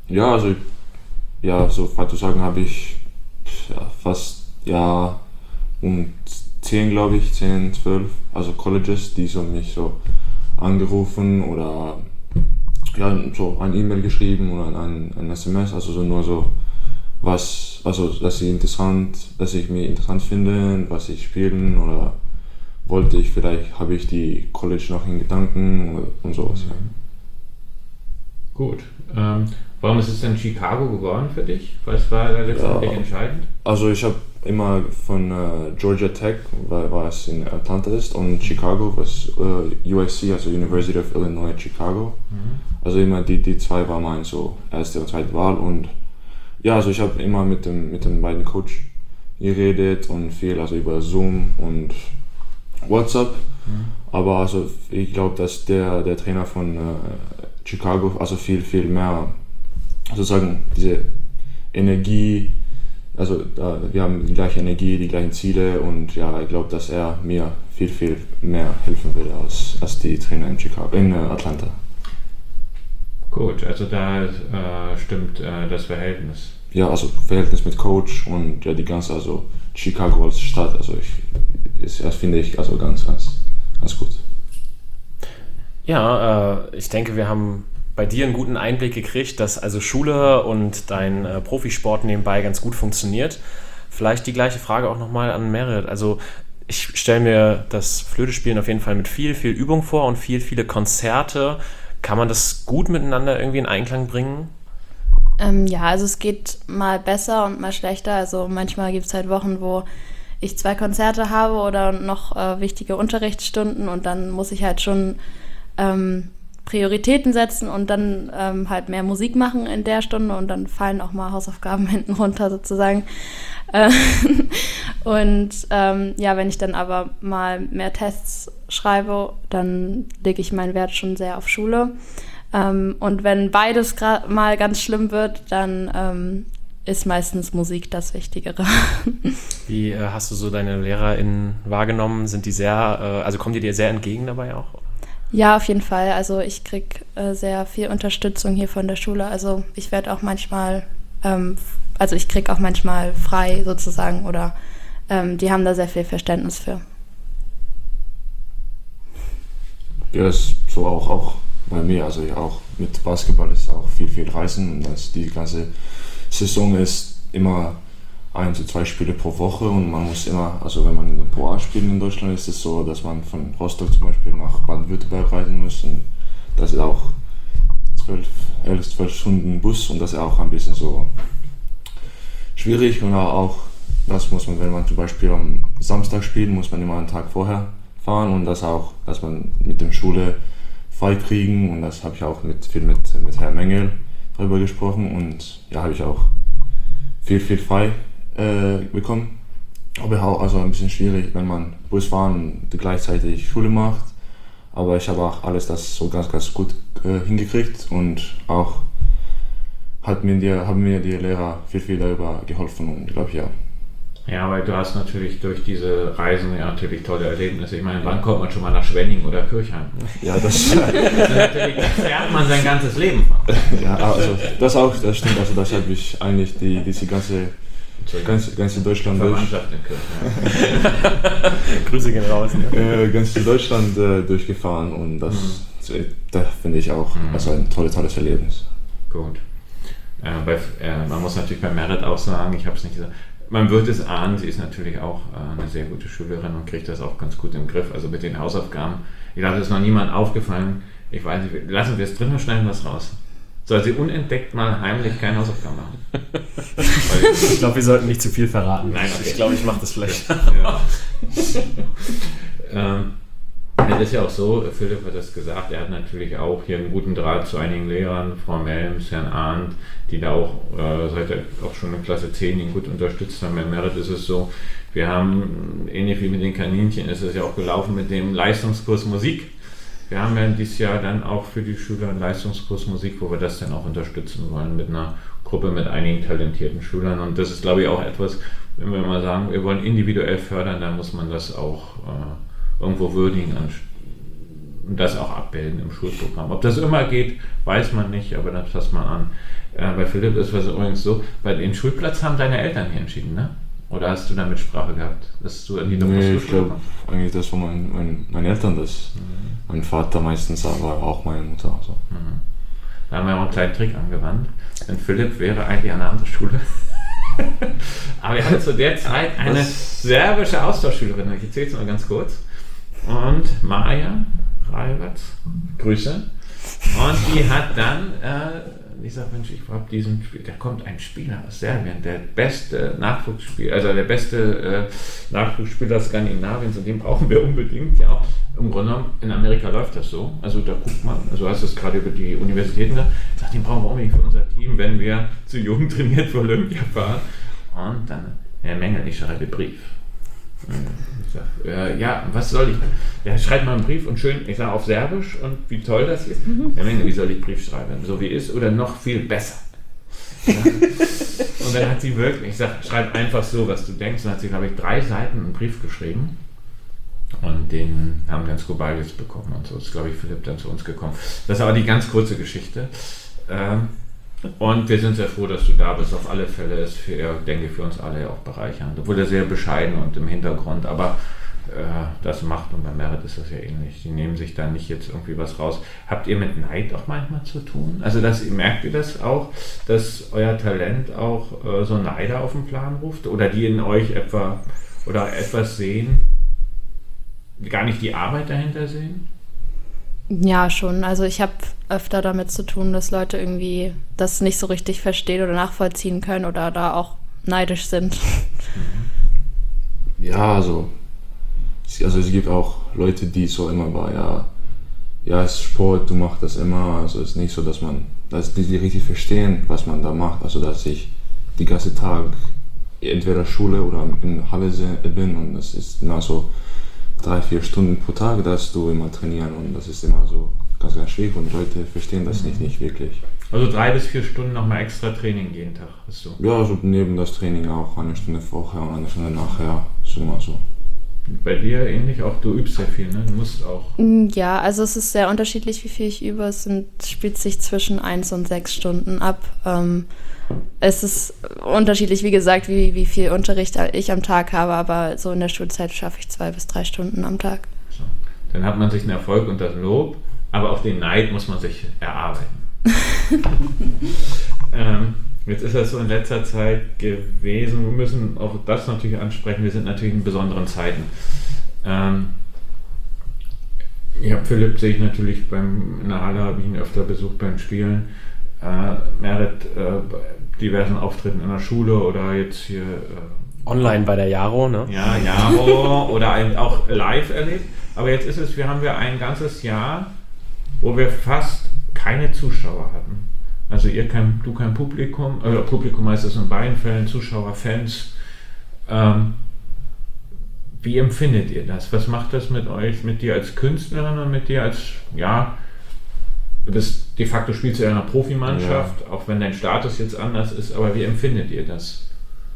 Ja, also ja, so frei zu sagen habe ich ja, fast ja um zehn, glaube ich, zehn, zwölf, also Colleges, die so mich so angerufen oder ja, so ein E-Mail geschrieben oder ein, ein S M S, also so nur so was, also dass ich interessant, dass ich mich interessant finde, was ich spielen oder wollte ich, vielleicht habe ich die College noch in Gedanken und sowas. Ja. Gut. Ähm, warum ist es denn Chicago geworden für dich? Was war da letztendlich Ja, entscheidend? also ich habe immer von äh, Georgia Tech, weil, weil es in Atlanta ist, und Chicago, was äh, U S C, also University of Illinois Chicago. Mhm. Also immer die, die zwei waren meine so erste und zweite Wahl. Und ja, also ich habe immer mit dem mit den beiden Coach geredet und viel also über Zoom und WhatsApp. Mhm. Aber also ich glaube, dass der der Trainer von äh, Chicago also viel viel mehr sozusagen diese Energie, also äh, wir haben die gleiche Energie, die gleichen Ziele, und ja, ich glaube, dass er mir viel viel mehr helfen würde als als die Trainer in Chicago, in äh, Atlanta. Gut, also da äh, stimmt äh, das Verhältnis. Ja, also Verhältnis mit Coach und ja die ganze, also Chicago als Stadt, also ich, ist, das finde ich also ganz, ganz, ganz gut. Ja, äh, ich denke, wir haben bei dir einen guten Einblick gekriegt, dass also Schule und dein äh, Profisport nebenbei ganz gut funktioniert. Vielleicht die gleiche Frage auch nochmal an Merit. Also ich stelle mir das Flötespielen auf jeden Fall mit viel, viel Übung vor und viel, viele Konzerte. Kann man das gut miteinander irgendwie in Einklang bringen? Ähm, ja, also es geht mal besser und mal schlechter. Also manchmal gibt es halt Wochen, wo ich zwei Konzerte habe oder noch äh, wichtige Unterrichtsstunden, und dann muss ich halt schon ähm, Prioritäten setzen und dann ähm, halt mehr Musik machen in der Stunde, und dann fallen auch mal Hausaufgaben hinten runter sozusagen. Äh, und ähm, ja, wenn ich dann aber mal mehr Tests schreibe, dann lege ich meinen Wert schon sehr auf Schule. Ähm, und wenn beides gra- mal ganz schlimm wird, dann ähm, ist meistens Musik das Wichtigere. Wie äh, hast du so deine LehrerInnen wahrgenommen? Sind die sehr, äh, also kommen die dir sehr entgegen dabei auch? Ja, auf jeden Fall. Also ich kriege äh, sehr viel Unterstützung hier von der Schule. Also ich werde auch manchmal, ähm, also ich kriege auch manchmal frei sozusagen, oder ähm, die haben da sehr viel Verständnis für. Ja, das ist so auch, auch bei mir, also ich auch mit Basketball ist auch viel, viel Reisen, und das, die ganze Saison ist immer ein zu zwei Spiele pro Woche, und man muss immer, also wenn man Pro A spielt in Deutschland, ist es so, dass man von Rostock zum Beispiel nach Baden-Württemberg reisen muss, und das ist auch zwölf, elf, zwölf Stunden Bus, und das ist auch ein bisschen so schwierig, und auch das muss man, wenn man zum Beispiel am Samstag spielt, muss man immer einen Tag vorher fahren, und das auch, dass man mit der Schule frei kriegen, und das habe ich auch mit, viel mit, mit Herrn Mengel darüber gesprochen, und ja, habe ich auch viel, viel frei äh, bekommen. Aber auch also ein bisschen schwierig, wenn man Bus fahren und gleichzeitig Schule macht, aber ich habe auch alles das so ganz, ganz gut äh, hingekriegt, und auch hat mir die, haben mir die Lehrer viel, viel darüber geholfen, und ich glaube, ja. Ja, weil du hast natürlich durch diese Reisen ja natürlich tolle Erlebnisse. Ich meine, wann kommt man schon mal nach Schwenning oder Kirchheim? Ja, das, das, natürlich, das lernt man sein ganzes Leben von. Ja, also das auch, das stimmt. Also das habe ich eigentlich die, diese ganze, ganze, ganze Deutschland durch. Verwandtschaft in Kirchheim. Grüße gehen raus. Ja. Äh, ganz Deutschland äh, durchgefahren, und das, mhm. das finde ich auch mhm. also ein tolles, tolles Erlebnis. Gut. Äh, bei, äh, man muss natürlich bei Merit auch sagen, ich habe es nicht gesagt, man wird es ahnen, sie ist natürlich auch äh, eine sehr gute Schülerin und kriegt das auch ganz gut im Griff. Also mit den Hausaufgaben. Ich glaube, das ist noch niemandem aufgefallen. Ich weiß nicht, lassen wir es drin und schneiden was raus. Soll sie unentdeckt mal heimlich keine Hausaufgaben machen? Ich glaube, wir sollten nicht zu viel verraten. Nein, okay. Ich glaube, ich mache das vielleicht. Ja. ähm, es ist ja auch so, Philipp hat das gesagt, er hat natürlich auch hier einen guten Draht zu einigen Lehrern, Frau Melms, Herrn Arndt, die da auch äh, seit auch schon in Klasse zehn ihn gut unterstützt haben. Bei Merit ist es so, wir haben, ähnlich wie mit den Kaninchen, ist es ja auch gelaufen mit dem Leistungskurs Musik. Wir haben ja dieses Jahr dann auch für die Schüler einen Leistungskurs Musik, wo wir das dann auch unterstützen wollen mit einer Gruppe mit einigen talentierten Schülern. Und das ist, glaube ich, auch etwas, wenn wir mal sagen, wir wollen individuell fördern, dann muss man das auch äh, irgendwo würdigen. das auch abbilden im Schulprogramm. Ob das immer geht, weiß man nicht, aber das passt man an. Äh, bei Philipp ist es übrigens so, bei den Schulplatz haben deine Eltern hier entschieden, ne? Oder hast du da Mitsprache gehabt, dass du in die Nee, ich Schule glaube kommst? eigentlich, das war mein, mein, meine Eltern, das. Mhm. Mein Vater meistens, aber auch meine Mutter. Also. Mhm. Da haben wir auch einen kleinen Trick angewandt. Denn Philipp wäre eigentlich an einer anderen Schule. Aber er hatte zu der Zeit eine Was? serbische Austauschschülerin, ich erzähle es mal ganz kurz. Und Maja Ralwatz, Grüße. Und die hat dann, äh, ich sag, Mensch, ich habe diesen Spiel, da kommt ein Spieler aus Serbien, der beste Nachwuchsspieler, also der beste äh, Nachwuchsspieler Skandinaviens, und den brauchen wir unbedingt. Ja, auch im Grunde genommen, in Amerika läuft das so. Also da guckt man, also hast du es gerade über die Universitäten gesagt, ich sag, den brauchen wir unbedingt für unser Team, wenn wir zu Jugend trainiert für Olympia fahren. Und dann, Herr Mengel, ich schreibe Brief. Ich sag, äh, ja, was soll ich? Ja, schreib mal einen Brief und schön, ich sage auf Serbisch und wie toll das ist. Mhm. Ja, Menge, wie soll ich Brief schreiben? So wie ist oder noch viel besser? Ja. Und dann hat sie wirklich, ich sage, schreib einfach so, was du denkst. Und dann hat sie, glaube ich, drei Seiten einen Brief geschrieben. Und den haben dann Skobaljes bekommen. Und so ist, glaube ich, Philipp dann zu uns gekommen. Das ist aber die ganz kurze Geschichte. Ähm, Und wir sind sehr froh, dass du da bist. Auf alle Fälle ist für, denke ich, für uns alle auch bereichernd. Obwohl er sehr bescheiden und im Hintergrund, aber äh, das macht, und bei Merit ist das ja ähnlich. Die nehmen sich da nicht jetzt irgendwie was raus. Habt ihr mit Neid auch manchmal zu tun? Also dass, merkt ihr das auch, dass euer Talent auch äh, so Neider auf den Plan ruft? Oder die in euch etwa oder etwas sehen, gar nicht die Arbeit dahinter sehen? Ja, schon. Also ich habe öfter damit zu tun, dass Leute irgendwie das nicht so richtig verstehen oder nachvollziehen können oder da auch neidisch sind. Ja, also, also es gibt auch Leute, die so immer war, ja, ja, es ist Sport, du machst das immer. Also es ist nicht so, dass man, dass die, die richtig verstehen, was man da macht. Also dass ich die ganze Tag entweder Schule oder in Halle bin, und das ist immer so drei, vier Stunden pro Tag, dass du immer trainieren, und das ist immer so ganz, ganz schwierig, und Leute verstehen das nicht, nicht wirklich. Also drei bis vier Stunden nochmal extra Training jeden Tag, hast du? Ja, also neben das Training auch eine Stunde vorher und eine Stunde nachher, ist immer so. Bei dir ähnlich auch, du übst sehr viel, ne? Du musst auch. Ja, also es ist sehr unterschiedlich, wie viel ich übe. Es sind, spielt sich zwischen eins und sechs Stunden ab. Ähm, es ist unterschiedlich, wie gesagt, wie, wie viel Unterricht ich am Tag habe, aber so in der Schulzeit schaffe ich zwei bis drei Stunden am Tag. So. Dann hat man sich einen Erfolg und das Lob, aber auch den Neid muss man sich erarbeiten. ähm, jetzt ist das so in letzter Zeit gewesen, wir müssen auch das natürlich ansprechen, wir sind natürlich in besonderen Zeiten. Ähm, ja, Philipp sehe ich natürlich beim, in der Halle, habe ich ihn öfter besucht beim Spielen. Äh, Merit äh, diversen Auftritten in der Schule oder jetzt hier äh, online bei der Jaro, ne? Ja, Jaro oder ein, auch live erlebt. Aber jetzt ist es, wir haben wir ein ganzes Jahr, wo wir fast keine Zuschauer hatten. Also ihr kein, du kein Publikum, oder Publikum heißt es in beiden Fällen, Zuschauer, Fans. Ähm, wie empfindet ihr das? Was macht das mit euch, mit dir als Künstlerin und mit dir als, ja, du bist de facto spielst du ja in einer Profimannschaft, ja, auch wenn dein Status jetzt anders ist, aber wie empfindet ihr das?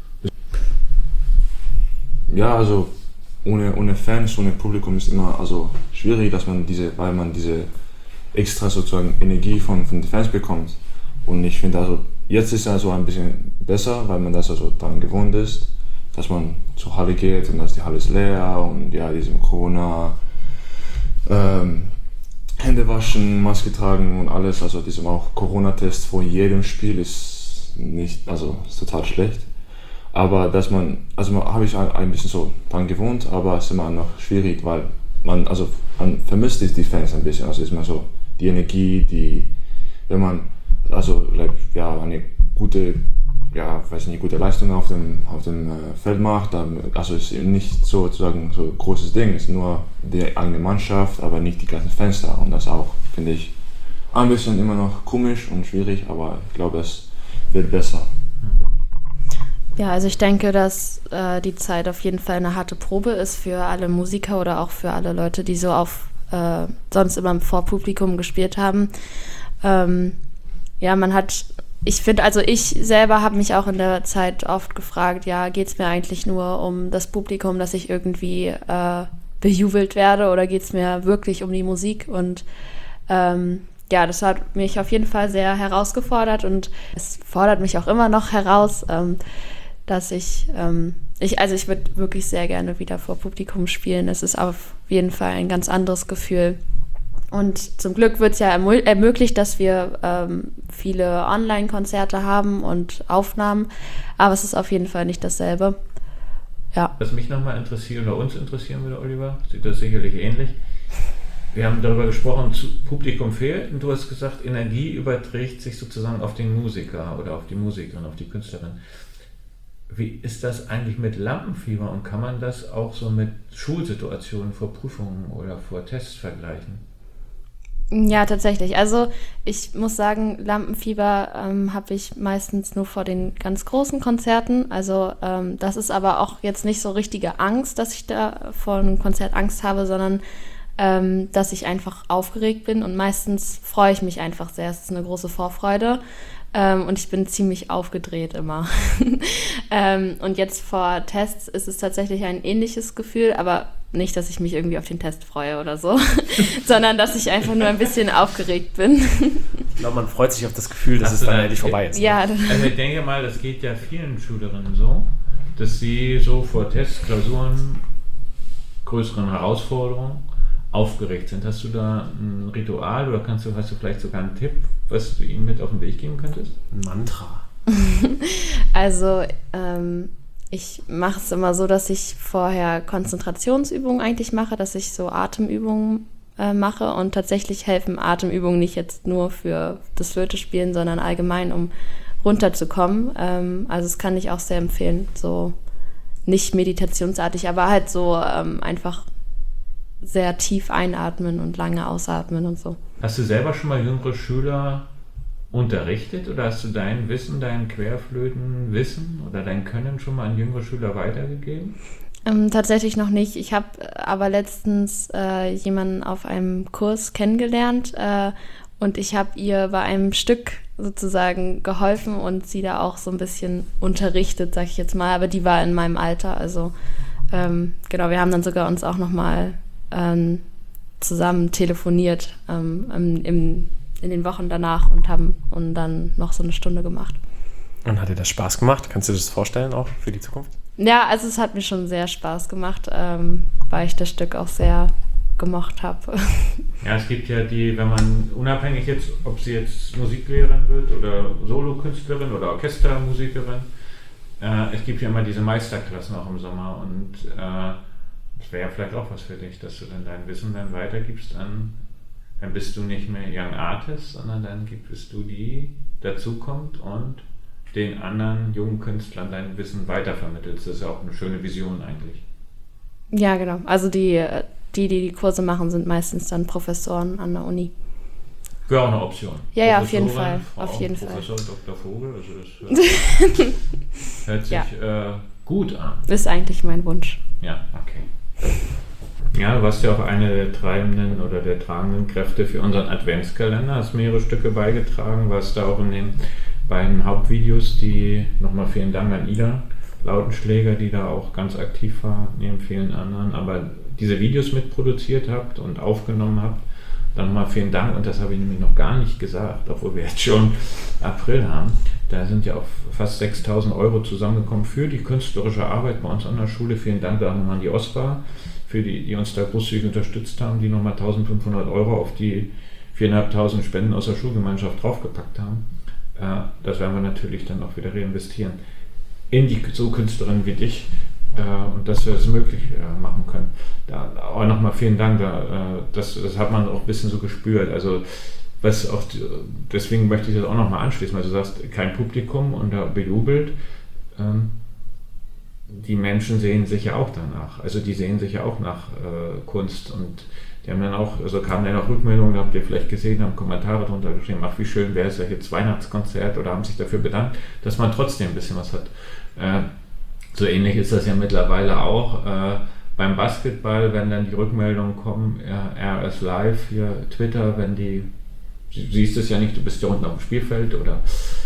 Ja, also ohne, ohne Fans, ohne Publikum ist immer also schwierig, dass man diese, weil man diese extra sozusagen Energie von, von den Fans bekommt. Und ich finde also, jetzt ist es also ein bisschen besser, weil man das also daran gewohnt ist, dass man zur Halle geht und dass die Halle ist leer und ja, diesem Corona, ähm, Hände waschen, Maske tragen und alles, also diesem auch Corona-Test vor jedem Spiel ist nicht, also ist total schlecht. Aber dass man, also habe ich ein bisschen so dran gewohnt, aber es ist immer noch schwierig, weil man, also man vermisst die Fans ein bisschen, also ist immer so die Energie, die, wenn man, also ja, eine gute, ja, weiß nicht, gute Leistung auf dem, auf dem Feld macht, also ist nicht sozusagen so ein großes Ding, ist nur die eigene Mannschaft, aber nicht die ganzen Fans da, und das auch, finde ich, ein bisschen immer noch komisch und schwierig, aber ich glaube, es wird besser. Ja, also ich denke, dass äh, die Zeit auf jeden Fall eine harte Probe ist für alle Musiker oder auch für alle Leute, die so auf äh, sonst immer im Vorpublikum gespielt haben. Ähm, ja, man hat, ich finde, also ich selber habe mich auch in der Zeit oft gefragt, ja, geht es mir eigentlich nur um das Publikum, dass ich irgendwie äh, bejubelt werde oder geht es mir wirklich um die Musik? Und ähm, ja, das hat mich auf jeden Fall sehr herausgefordert und es fordert mich auch immer noch heraus, ähm, dass ich, ähm, ich, also ich würde wirklich sehr gerne wieder vor Publikum spielen. Es ist auf jeden Fall ein ganz anderes Gefühl. Und zum Glück wird es ja ermö- ermöglicht, dass wir ähm, viele Online-Konzerte haben und Aufnahmen, aber es ist auf jeden Fall nicht dasselbe. Ja. Was mich nochmal interessiert oder uns interessieren würde, Oliver, sieht das sicherlich ähnlich. Wir haben darüber gesprochen, Publikum fehlt und du hast gesagt, Energie überträgt sich sozusagen auf den Musiker oder auf die Musikerin, auf die Künstlerin. Wie ist das eigentlich mit Lampenfieber und kann man das auch so mit Schulsituationen vor Prüfungen oder vor Tests vergleichen? Ja, tatsächlich. Also ich muss sagen, Lampenfieber ähm, habe ich meistens nur vor den ganz großen Konzerten. Also ähm, das ist aber auch jetzt nicht so richtige Angst, dass ich da vor einem Konzert Angst habe, sondern ähm, dass ich einfach aufgeregt bin und meistens freue ich mich einfach sehr. Es ist eine große Vorfreude. Ähm, und ich bin ziemlich aufgedreht immer. ähm, und jetzt vor Tests ist es tatsächlich ein ähnliches Gefühl, aber nicht, dass ich mich irgendwie auf den Test freue oder so, sondern dass ich einfach nur ein bisschen aufgeregt bin. Ich glaube, man freut sich auf das Gefühl, dass Hast es du dann da- endlich vorbei ist. Ja, Also ich denke mal, das geht ja vielen Schülerinnen so, dass sie so vor Tests, Klausuren, größeren Herausforderungen aufgeregt sind. Hast du da ein Ritual oder kannst du, hast du vielleicht sogar einen Tipp, was du ihnen mit auf den Weg geben könntest? Ein Mantra. also ähm, ich mache es immer so, dass ich vorher Konzentrationsübungen eigentlich mache, dass ich so Atemübungen äh, mache und tatsächlich helfen Atemübungen nicht jetzt nur für das Flötespielen, sondern allgemein, um runterzukommen. Ähm, also das kann ich auch sehr empfehlen, so nicht meditationsartig, aber halt so ähm, einfach sehr tief einatmen und lange ausatmen und so. Hast du selber schon mal jüngere Schüler unterrichtet oder hast du dein Wissen, dein Querflötenwissen oder dein Können schon mal an jüngere Schüler weitergegeben? Ähm, tatsächlich noch nicht. Ich habe aber letztens äh, jemanden auf einem Kurs kennengelernt äh, und ich habe ihr bei einem Stück sozusagen geholfen und sie da auch so ein bisschen unterrichtet, sag ich jetzt mal. Aber die war in meinem Alter, also ähm, genau, wir haben dann sogar uns auch nochmal ähm, zusammen telefoniert ähm, im, im, in den Wochen danach und haben und dann noch so eine Stunde gemacht. Und hat dir das Spaß gemacht? Kannst du dir das vorstellen auch für die Zukunft? Ja, also es hat mir schon sehr Spaß gemacht, ähm, weil ich das Stück auch sehr gemocht habe. Ja, es gibt ja die, wenn man unabhängig jetzt, ob sie jetzt Musiklehrerin wird oder Solokünstlerin oder Orchestermusikerin, äh, es gibt ja immer diese Meisterklassen auch im Sommer und äh, das wäre ja vielleicht auch was für dich, dass du dann dein Wissen dann weitergibst an, dann bist du nicht mehr Young Artist, sondern dann bist du die, dazukommt und den anderen jungen Künstlern dein Wissen weitervermittelst. Das ist ja auch eine schöne Vision eigentlich. Ja, genau. Also die, die, die die Kurse machen, sind meistens dann Professoren an der Uni. Wäre auch eine Option. Ja, ja, auf jeden Professorin, Fall. Frau Auf jeden Fall. Professor Doktor Vogel, also das hört, hört sich Ja. äh, gut an. Ist eigentlich mein Wunsch. Ja, okay. Ja, du warst ja auch eine der treibenden oder der tragenden Kräfte für unseren Adventskalender, hast mehrere Stücke beigetragen, warst da auch in den beiden Hauptvideos, die, nochmal vielen Dank an Ida Lautenschläger, die da auch ganz aktiv war, neben vielen anderen, aber diese Videos mitproduziert habt und aufgenommen habt, dann mal vielen Dank, und das habe ich nämlich noch gar nicht gesagt, obwohl wir jetzt schon April haben, da sind ja auch fast sechstausend Euro zusammengekommen für die künstlerische Arbeit bei uns an der Schule. Vielen Dank da nochmal an die OSPA, für die, die uns da großzügig unterstützt haben, die nochmal eintausendfünfhundert Euro auf die viertausendfünfhundert Spenden aus der Schulgemeinschaft draufgepackt haben. Äh, das werden wir natürlich dann auch wieder reinvestieren in die so Künstlerinnen wie dich äh, und dass wir das möglich äh, machen können. Da auch nochmal vielen Dank, da, äh, das, das hat man auch ein bisschen so gespürt. Also was auch, deswegen möchte ich das auch nochmal anschließen, weil du sagst, kein Publikum und da bejubelt. Ähm, die Menschen sehen sich ja auch danach, also die sehen sich ja auch nach äh, Kunst und die haben dann auch, also kamen dann auch Rückmeldungen, habt ihr vielleicht gesehen, haben Kommentare drunter geschrieben, ach wie schön wäre es ja jetzt Weihnachtskonzert oder haben sich dafür bedankt, dass man trotzdem ein bisschen was hat. Äh, so ähnlich ist das ja mittlerweile auch äh, beim Basketball, wenn dann die Rückmeldungen kommen, ja, R S Live, hier Twitter, wenn die, du siehst es ja nicht, du bist ja unten auf dem Spielfeld oder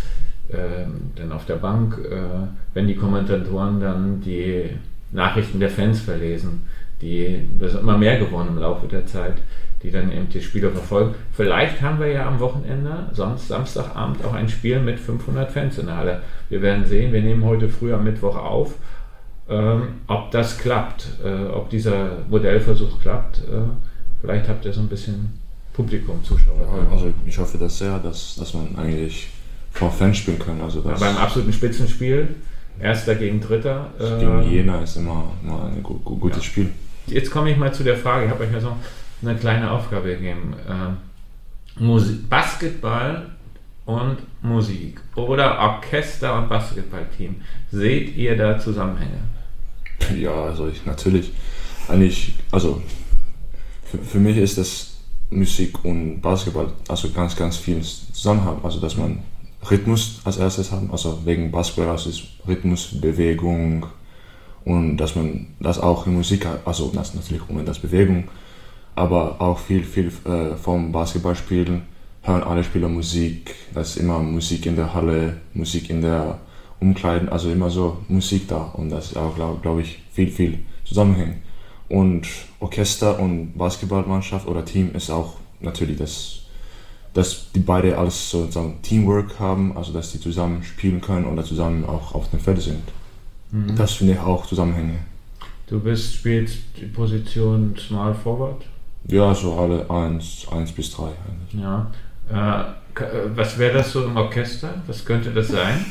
ähm, dann auf der Bank, äh, wenn die Kommentatoren dann die Nachrichten der Fans verlesen, die, das ist immer mehr geworden im Laufe der Zeit, die dann eben die Spiele verfolgen. Vielleicht haben wir ja am Wochenende, sonst Samstagabend, auch ein Spiel mit fünfhundert Fans in der Halle. Wir werden sehen, wir nehmen heute früh am Mittwoch auf, ähm, ob das klappt, äh, ob dieser Modellversuch klappt. Äh, vielleicht habt ihr so ein bisschen Publikum, Zuschauer. Ja, also ich hoffe das sehr, dass, dass man eigentlich vor Fans spielen kann. Also das beim absoluten Spitzenspiel, Erster gegen Dritter. Äh, gegen Jena ist immer, immer ein gu- gu- gutes ja. Spiel. Jetzt komme ich mal zu der Frage, ich habe euch mal so eine kleine Aufgabe gegeben. Äh, Musik, Basketball und Musik oder Orchester und Basketballteam. Seht ihr da Zusammenhänge? Ja, also ich natürlich, eigentlich, also für, für mich ist das Musik und Basketball also ganz, ganz viel zusammen haben. Also dass man Rhythmus als erstes hat, also wegen Basketball, also ist Rhythmus, Bewegung und dass man das auch in Musik hat, also das natürlich um das Bewegung, aber auch viel, viel äh, vom Basketballspielen hören alle Spieler Musik, da ist immer Musik in der Halle, Musik in der Umkleiden, also immer so Musik da und das ist auch, glaube glaub ich, viel, viel Zusammenhängen. Und Orchester und Basketballmannschaft oder Team ist auch natürlich das, dass die beide alles sozusagen Teamwork haben, also dass die zusammen spielen können oder zusammen auch auf dem Feld sind. Mhm. Das finde ich auch Zusammenhänge. Du bist, spielst die Position Small Forward? Ja, so alle eins, eins bis drei. Eigentlich. Ja. Äh, was wäre das so im Orchester? Was könnte das sein?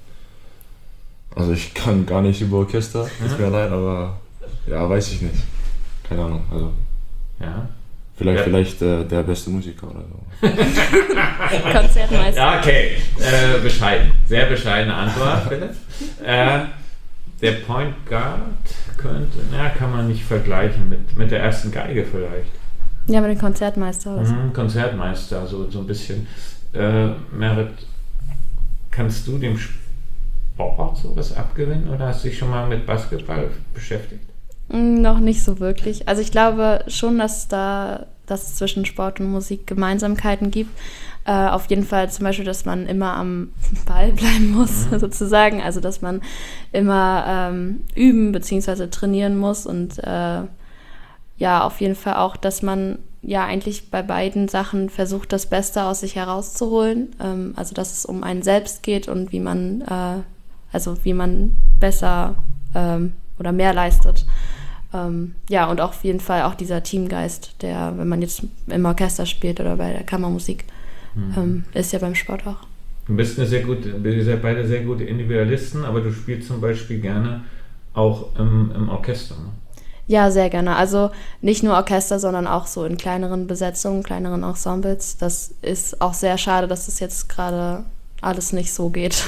Also ich kann gar nicht über Orchester, tut mir leid, aber ja, weiß ich nicht. Keine Ahnung. Also ja. Vielleicht, ja. vielleicht äh, der beste Musiker oder so. Konzertmeister. Ja, okay. Äh, bescheiden. Sehr bescheidene Antwort, Philipp. äh, der Point Guard könnte, na, kann man nicht vergleichen mit, mit der ersten Geige vielleicht. Ja, mit dem Konzertmeister. Mhm, Konzertmeister, so, so ein bisschen. Äh, Merit, kannst du dem Sport sowas abgewinnen oder hast du dich schon mal mit Basketball beschäftigt? Noch nicht so wirklich. Also ich glaube schon, dass da dass es zwischen Sport und Musik Gemeinsamkeiten gibt. Äh, auf jeden Fall zum Beispiel, dass man immer am Ball bleiben muss, mhm. sozusagen. Also dass man immer ähm, üben bzw. trainieren muss und äh, ja, auf jeden Fall auch, dass man ja eigentlich bei beiden Sachen versucht, das Beste aus sich herauszuholen. Ähm, also dass es um einen selbst geht und wie man äh, also wie man besser ähm, oder mehr leistet. Ähm, ja, und auch auf jeden Fall auch dieser Teamgeist, der, wenn man jetzt im Orchester spielt oder bei der Kammermusik, mhm. ähm, ist ja beim Sport auch. Du bist eine sehr gute, wir sind beide sehr gute Individualisten, aber du spielst zum Beispiel gerne auch im, im Orchester. Ne? Ja, sehr gerne. Also nicht nur Orchester, sondern auch so in kleineren Besetzungen, kleineren Ensembles. Das ist auch sehr schade, dass das jetzt gerade alles nicht so geht.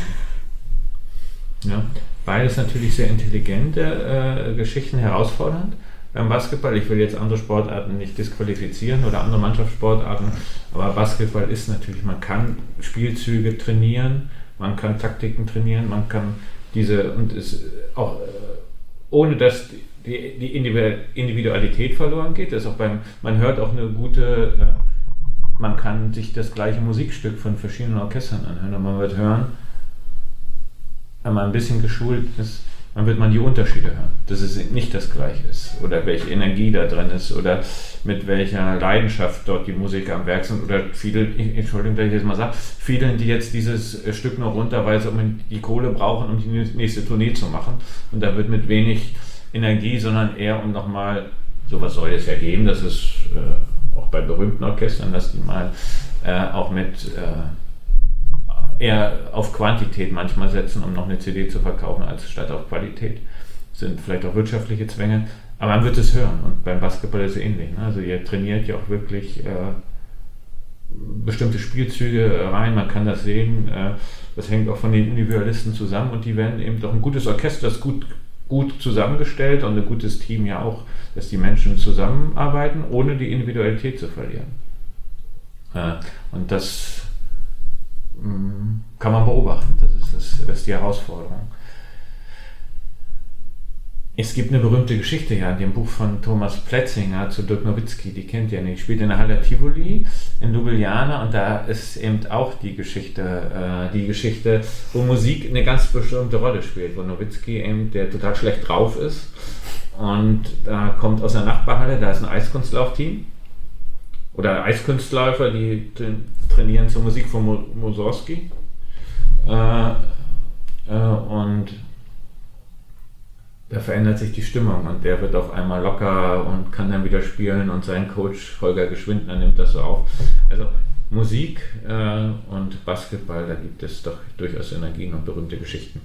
Ja, beides natürlich sehr intelligente äh, Geschichten, herausfordernd. Beim Basketball, ich will jetzt andere Sportarten nicht disqualifizieren oder andere Mannschaftssportarten, aber Basketball ist natürlich, man kann Spielzüge trainieren, man kann Taktiken trainieren, man kann diese, und es auch, äh, ohne dass die, die Individualität verloren geht, das ist auch beim, man hört auch eine gute, äh, man kann sich das gleiche Musikstück von verschiedenen Orchestern anhören und man wird hören, wenn man ein bisschen geschult ist, dann wird man die Unterschiede hören, dass es nicht das Gleiche ist oder welche Energie da drin ist oder mit welcher Leidenschaft dort die Musiker am Werk sind oder viele, Entschuldigung, dass ich das mal sage, viele, die jetzt dieses Stück noch runter, weil sie die Kohle brauchen, um die nächste Tournee zu machen und da wird mit wenig Energie, sondern eher um nochmal, sowas soll es ja geben, das ist äh, auch bei berühmten Orchestern, dass die mal äh, auch mit äh, eher auf Quantität manchmal setzen, um noch eine C D zu verkaufen, als statt auf Qualität. Das sind vielleicht auch wirtschaftliche Zwänge, aber man wird es hören und beim Basketball ist es ähnlich. Ne? Also ihr trainiert ja auch wirklich äh, bestimmte Spielzüge rein, man kann das sehen, äh, das hängt auch von den Individualisten zusammen und die werden eben doch ein gutes Orchester, das gut, gut zusammengestellt und ein gutes Team ja auch, dass die Menschen zusammenarbeiten, ohne die Individualität zu verlieren. Äh, und das kann man beobachten, das ist, das, das ist die Herausforderung. Es gibt eine berühmte Geschichte ja in dem Buch von Thomas Plätzinger zu Dirk Nowitzki, die kennt ihr nicht, spielt in der Halle Tivoli in Ljubljana und da ist eben auch die Geschichte, äh, die Geschichte, wo Musik eine ganz bestimmte Rolle spielt, wo Nowitzki eben, der total schlecht drauf ist und da kommt aus der Nachbarhalle, da ist ein Eiskunstlaufteam oder Eiskunstläufer, die trainieren zur Musik von Mussorgsky. Äh, äh, und da verändert sich die Stimmung und der wird auf einmal locker und kann dann wieder spielen und sein Coach Holger Geschwindner nimmt das so auf. Also Musik äh, und Basketball, da gibt es doch durchaus Energien und berühmte Geschichten.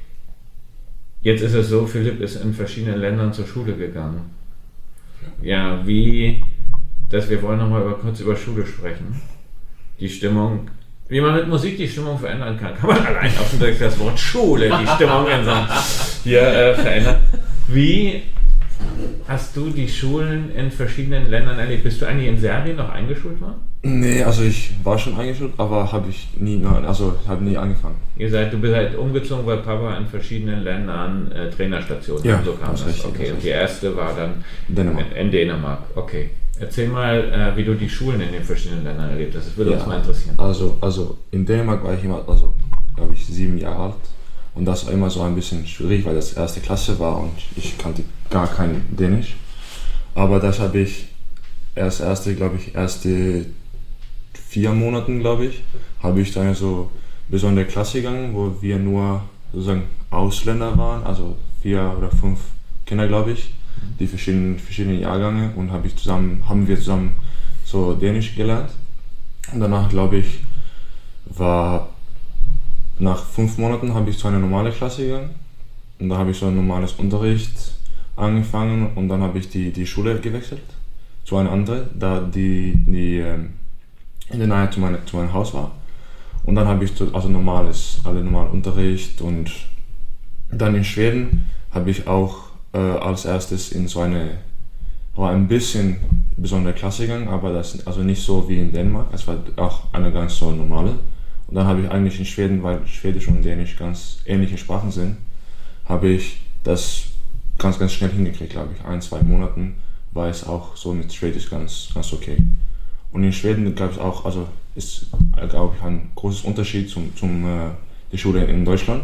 Jetzt ist es so, Philipp ist in verschiedenen Ländern zur Schule gegangen. Ja, wie, dass wir wollen nochmal über, kurz über Schule sprechen. Die Stimmung, wie man mit Musik die Stimmung verändern kann. Kann man allein auf dem Text das Wort Schule, die Stimmung in so hier äh, verändern. Wie hast du die Schulen in verschiedenen Ländern erlebt? Bist du eigentlich in Serbien noch eingeschult worden? Nee, also ich war schon eingeschult, aber habe ich nie, also habe nie angefangen. Ihr seid, du bist halt umgezogen, weil Papa in verschiedenen Ländern äh, Trainerstationen ja, so kam. Das das. richtig, Okay, das und die erste war dann Dänemark. In, in Dänemark. Okay. Erzähl mal, äh, wie du die Schulen in den verschiedenen Ländern erlebt hast. Das würde ja, uns mal interessieren. Also, also in Dänemark war ich immer, also glaube ich, sieben Jahre alt. Und das war immer so ein bisschen schwierig, weil das erste Klasse war und ich kannte gar kein Dänisch. Aber das habe ich erst erste, glaube ich, erste vier Monaten, glaube ich, habe ich dann so besondere Klasse gegangen, wo wir nur sozusagen Ausländer waren, also vier oder fünf Kinder, glaube ich, die verschiedenen, verschiedenen Jahrgänge und habe ich zusammen, haben wir zusammen so Dänisch gelernt. Und danach, glaube ich, war nach fünf Monaten habe ich zu einer normalen Klasse gegangen und da habe ich so ein normales Unterricht angefangen und dann habe ich die, die Schule gewechselt zu einer anderen, da die, die in der Nähe zu, meine, zu meinem Haus war. Und dann habe ich also normales, alle normalen Unterricht und dann in Schweden habe ich auch äh, als erstes in so eine, war ein bisschen besondere Klasse gegangen, aber das also nicht so wie in Dänemark, es war auch eine ganz so normale. Und dann habe ich eigentlich in Schweden, weil Schwedisch und Dänisch ganz ähnliche Sprachen sind, habe ich das ganz, ganz schnell hingekriegt, glaube ich. Ein, zwei Monaten war es auch so mit Schwedisch ganz, ganz okay. Und in Schweden gab es auch, also ist, glaube ich, ein großes Unterschied zum, zum äh, der Schule in Deutschland,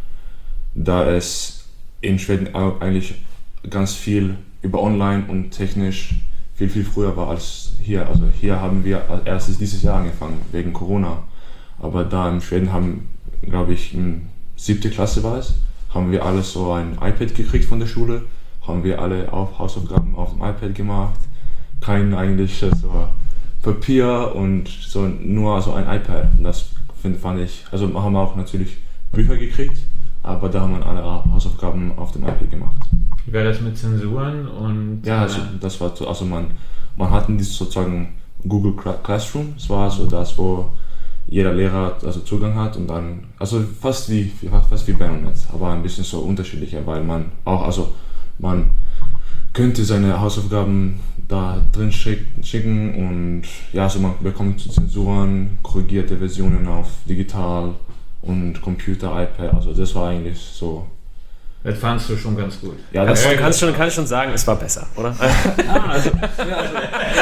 da es in Schweden auch eigentlich ganz viel über online und technisch viel, viel früher war als hier. Also hier haben wir als erstes dieses Jahr angefangen, wegen Corona. Aber da in Schweden haben, glaube ich, in siebte Klasse war es, haben wir alle so ein iPad gekriegt von der Schule, haben wir alle auch Hausaufgaben auf dem iPad gemacht, kein eigentlich so Papier und so nur so ein iPad. Und das find, fand ich, also haben wir auch natürlich Bücher gekriegt, aber da haben wir alle Hausaufgaben auf dem iPad gemacht. Wie war das mit Zensuren und? Ja, also das war so, also man, man hatten dieses sozusagen Google Classroom, das war so das, wo jeder Lehrer also Zugang hat und dann, also fast wie, fast wie Baronet, aber ein bisschen so unterschiedlicher, weil man auch, also man könnte seine Hausaufgaben da drin schicken und ja, also man bekommt Zensuren, korrigierte Versionen auf digital und Computer, iPad, also das war eigentlich so. Das fandst du schon ganz gut. Ja, das ja, kannst schon, kann ich schon sagen, es war besser, oder? Ah, also, ja, also.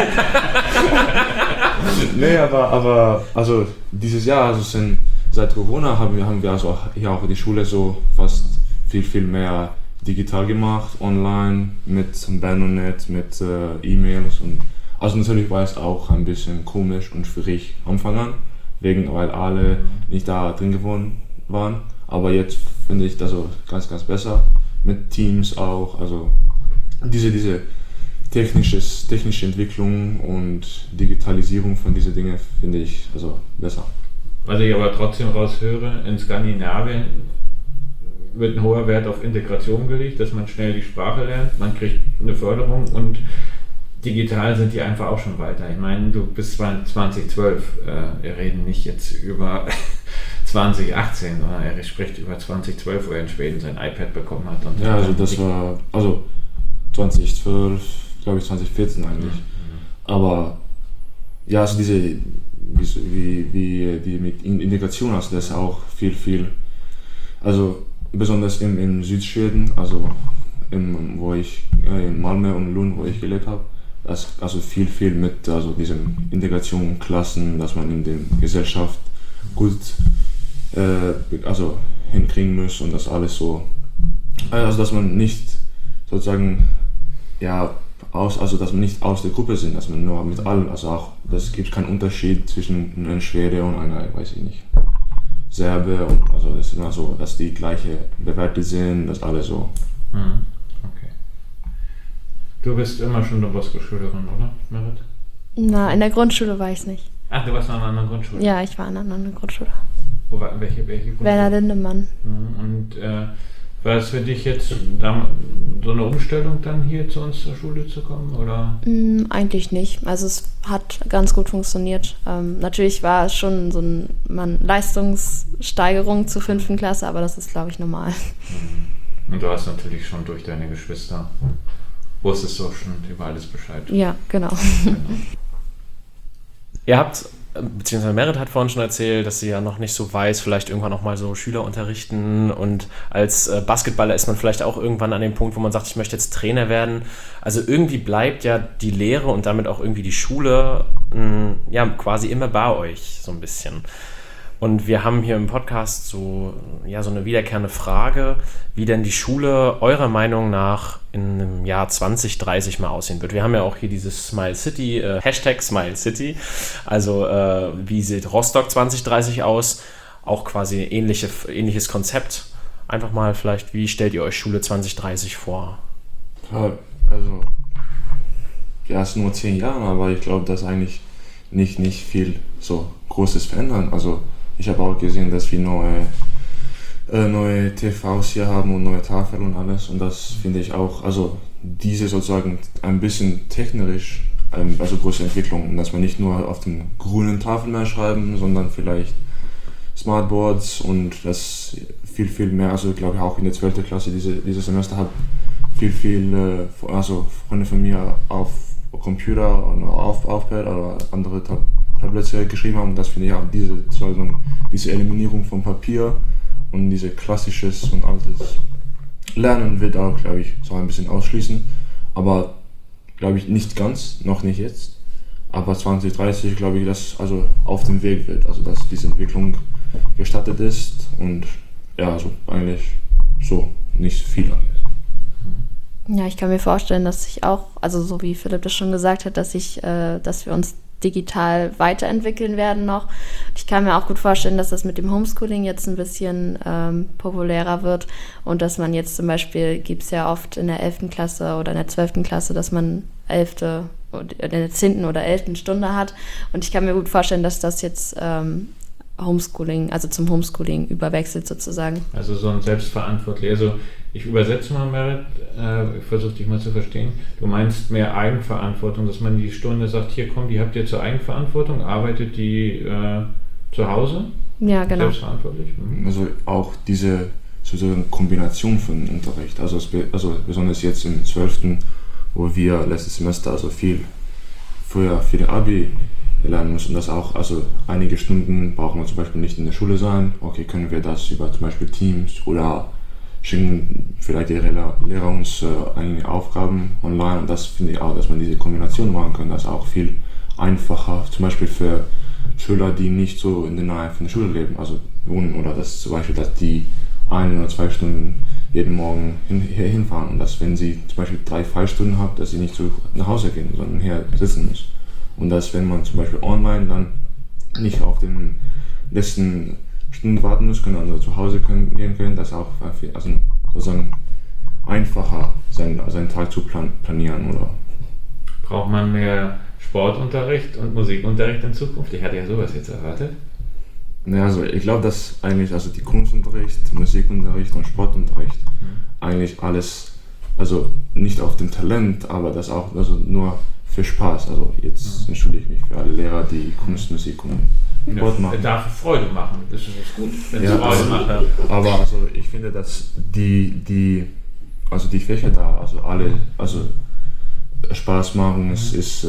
Nee, aber, aber also dieses Jahr, also sind, seit Corona haben wir, haben wir also auch, hier auch die Schule so fast viel, viel mehr digital gemacht, online, mit Baronet, mit äh, E-Mails und also natürlich war es auch ein bisschen komisch und schwierig am Anfang an, wegen, weil alle nicht da drin gewohnt waren, aber jetzt finde ich das so ganz, ganz besser, mit Teams auch, also diese, diese technisches, technische Entwicklung und Digitalisierung von diesen Dingen finde ich also besser. Was ich aber trotzdem raushöre, in Skandinavien wird ein hoher Wert auf Integration gelegt, dass man schnell die Sprache lernt, man kriegt eine Förderung und digital sind die einfach auch schon weiter. Ich meine, du bist zwanzig zwölf, äh, wir reden nicht jetzt über zwanzig achtzehn, sondern er spricht über zwanzig zwölf, wo er in Schweden sein iPad bekommen hat. Und ja, also das war, also zwanzig zwölf, glaube ich zwanzig vierzehn eigentlich. Mhm. Aber ja, also diese, wie, wie die mit Integration, also das ist auch viel, viel, also besonders im, im Südschweden, also im, wo ich, äh, in Malmö und Lund, wo ich gelebt habe, das also viel, viel mit also diesen Integration, Klassen, dass man in der Gesellschaft gut äh, also hinkriegen muss und das alles so, also dass man nicht sozusagen, ja, aus, also dass man nicht aus der Gruppe sind, dass man nur mit allen, also auch, das gibt keinen Unterschied zwischen einem Schwede und einer, weiß ich nicht, Serbe, und also das ist immer so, dass die gleiche bewertet sind, dass alle so. Mhm. Okay. Du bist immer schon Don Bosco-Schülerin, oder, Merit? Na, in der Grundschule war ich es nicht. Ach, du warst noch in einer anderen Grundschule? Ja, ich war in einer anderen Grundschule. Wo war, welche, welche Grundschule? Werner Lindemann. Mhm. Und äh, war es für dich jetzt da, so eine Umstellung dann hier zu uns zur Schule zu kommen, oder? Mm, eigentlich nicht. Also es hat ganz gut funktioniert. Ähm, natürlich war es schon so eine man, Leistungssteigerung zur fünften Klasse, aber das ist, glaube ich, normal. Und du hast natürlich schon durch deine Geschwister, wusstest du auch schon über alles Bescheid. Ja, genau. Ihr habt, beziehungsweise Merit hat vorhin schon erzählt, dass sie ja noch nicht so weiß, vielleicht irgendwann noch mal so Schüler unterrichten, und als äh, Basketballer ist man vielleicht auch irgendwann an dem Punkt, wo man sagt, ich möchte jetzt Trainer werden. Also irgendwie bleibt ja die Lehre und damit auch irgendwie die Schule mh, ja quasi immer bei euch so ein bisschen. Und wir haben hier im Podcast so, ja, so eine wiederkehrende Frage, wie denn die Schule eurer Meinung nach in einem Jahr zwanzig dreißig mal aussehen wird. Wir haben ja auch hier dieses Smile City, äh, Hashtag Smile City. Also äh, wie sieht Rostock zwanzig dreißig aus? Auch quasi ähnliche, ähnliches Konzept. Einfach mal vielleicht, wie stellt ihr euch Schule zwanzig dreißig vor? Ja, also, ja, es sind nur zehn Jahre, aber ich glaube, dass eigentlich nicht, nicht viel so Großes verändern. Also ich habe auch gesehen, dass wir neue, äh, neue T Vs hier haben und neue Tafeln und alles, und das finde ich auch, also diese sozusagen ein bisschen technisch, ähm, also große Entwicklung, dass man nicht nur auf den grünen Tafeln mehr schreiben, sondern vielleicht Smartboards und das viel, viel mehr, also ich glaube auch in der zwölften Klasse diese, dieses Semester habe viel, viel, äh, also Freunde von mir auf Computer und auf, auf Pad oder andere Tab- Tablets geschrieben haben. Das finde ich auch diese, diese Eliminierung von Papier und diese klassisches und altes Lernen wird auch, glaube ich, so ein bisschen ausschließen. Aber glaube ich nicht ganz, noch nicht jetzt. Aber zwanzig dreißig glaube ich, dass also auf dem Weg wird, also dass diese Entwicklung gestattet ist, und ja, also eigentlich so nicht viel anderes. Ja, ich kann mir vorstellen, dass ich auch, also so wie Philipp das schon gesagt hat, dass ich, äh, dass wir uns digital weiterentwickeln werden noch. Ich kann mir auch gut vorstellen, dass das mit dem Homeschooling jetzt ein bisschen ähm, populärer wird, und dass man jetzt zum Beispiel, gibt es ja oft in der elften Klasse oder in der zwölften Klasse, dass man elfte oder in der zehnten oder elften Stunde hat, und ich kann mir gut vorstellen, dass das jetzt ähm, Homeschooling, also zum Homeschooling überwechselt sozusagen. Also so ein selbstverantwortlich, also ich übersetze mal, Merit, äh, ich versuche dich mal zu verstehen. Du meinst mehr Eigenverantwortung, dass man die Stunde sagt, hier komm, die habt ihr zur Eigenverantwortung, arbeitet die äh, zu Hause? Ja, genau. Selbstverantwortlich? Mhm. Also auch diese sozusagen Kombination von Unterricht, also, also besonders jetzt im zwölften, wo wir letztes Semester also viel früher für den Abi lernen müssen, dass auch, also einige Stunden brauchen wir zum Beispiel nicht in der Schule sein, okay, können wir das über zum Beispiel Teams oder schicken vielleicht die Lehrer uns äh, einige Aufgaben online, und das finde ich auch, dass man diese Kombination machen kann, das ist auch viel einfacher, zum Beispiel für Schüler, die nicht so in der Nähe von der Schule leben, also wohnen, oder dass zum Beispiel, dass die ein oder zwei Stunden jeden Morgen hin, hier hinfahren, und dass, wenn sie zum Beispiel drei Freistunden haben, dass sie nicht so nach Hause gehen, sondern hier sitzen müssen. Und dass, wenn man zum Beispiel online dann nicht auf den letzten Stunden warten muss, können also zu Hause können, gehen können, das auch also sozusagen einfacher sein, seinen Tag zu plan, planieren, oder? Braucht man mehr Sportunterricht und Musikunterricht in Zukunft? Ich hatte ja sowas jetzt erwartet. Naja, also ich glaube, dass eigentlich also die Kunstunterricht, Musikunterricht und Sportunterricht mhm. eigentlich alles, also nicht auf dem Talent, aber das auch also nur für Spaß. Also jetzt mhm. entschuldige ich mich für alle Lehrer, die Kunst, Musik und Sport machen. Ja, darf Freude machen, das ist nicht gut, wenn es ja, Freude also, macht. Aber also ich finde, dass die, die, also die Fächer da, also alle, also Spaß machen, mhm. es ist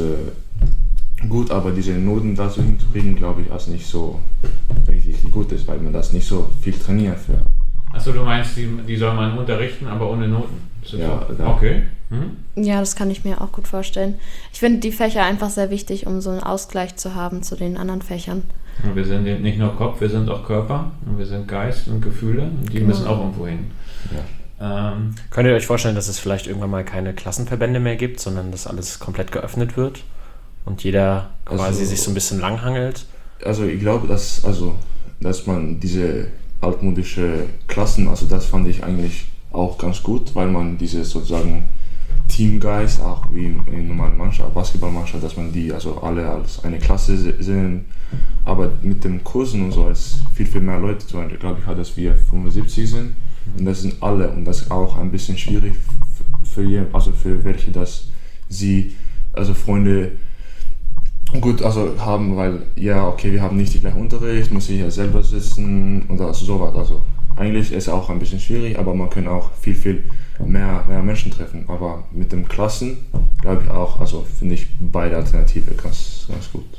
äh, gut, aber diese Noten dazu hinzukriegen, glaube ich, also nicht so richtig gut ist, weil man das nicht so viel trainiert für. Achso, du meinst, die, die soll man unterrichten, aber ohne Noten? Ja, so? Okay. Hm? Ja, das kann ich mir auch gut vorstellen. Ich finde die Fächer einfach sehr wichtig, um so einen Ausgleich zu haben zu den anderen Fächern. Und wir sind nicht nur Kopf, wir sind auch Körper, und wir sind Geist und Gefühle, und die genau. müssen auch irgendwo hin. Ähm, Könnt ihr euch vorstellen, dass es vielleicht irgendwann mal keine Klassenverbände mehr gibt, sondern dass alles komplett geöffnet wird und jeder quasi Also- sich so ein bisschen langhangelt? Also ich glaube, dass, also, dass man diese altmodische Klassen, also das fand ich eigentlich auch ganz gut, weil man diese sozusagen Teamgeist, auch wie in normalen Mannschaft, Basketballmannschaft, dass man die also alle als eine Klasse se- sehen. Aber mit den Kursen und so ist viel, viel mehr Leute, zum Beispiel, glaube ich, halt, dass wir fünfundsiebzig sind und das sind alle und das ist auch ein bisschen schwierig f- für, je- also für welche, dass sie, also Freunde gut also haben, weil ja, okay, wir haben nicht die gleichen Unterricht, muss ich hier selber sitzen und also so was. Also eigentlich ist es auch ein bisschen schwierig, aber man kann auch viel, viel mehr, mehr Menschen treffen. Aber mit den Klassen glaube ich auch, also finde ich beide Alternative ganz, ganz gut.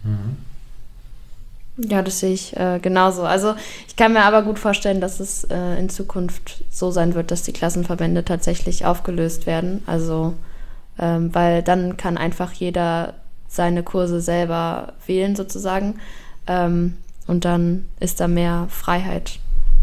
Ja, das sehe ich äh, genauso. Also ich kann mir aber gut vorstellen, dass es äh, in Zukunft so sein wird, dass die Klassenverbände tatsächlich aufgelöst werden. Also ähm, weil dann kann einfach jeder seine Kurse selber wählen sozusagen ähm, und dann ist da mehr Freiheit.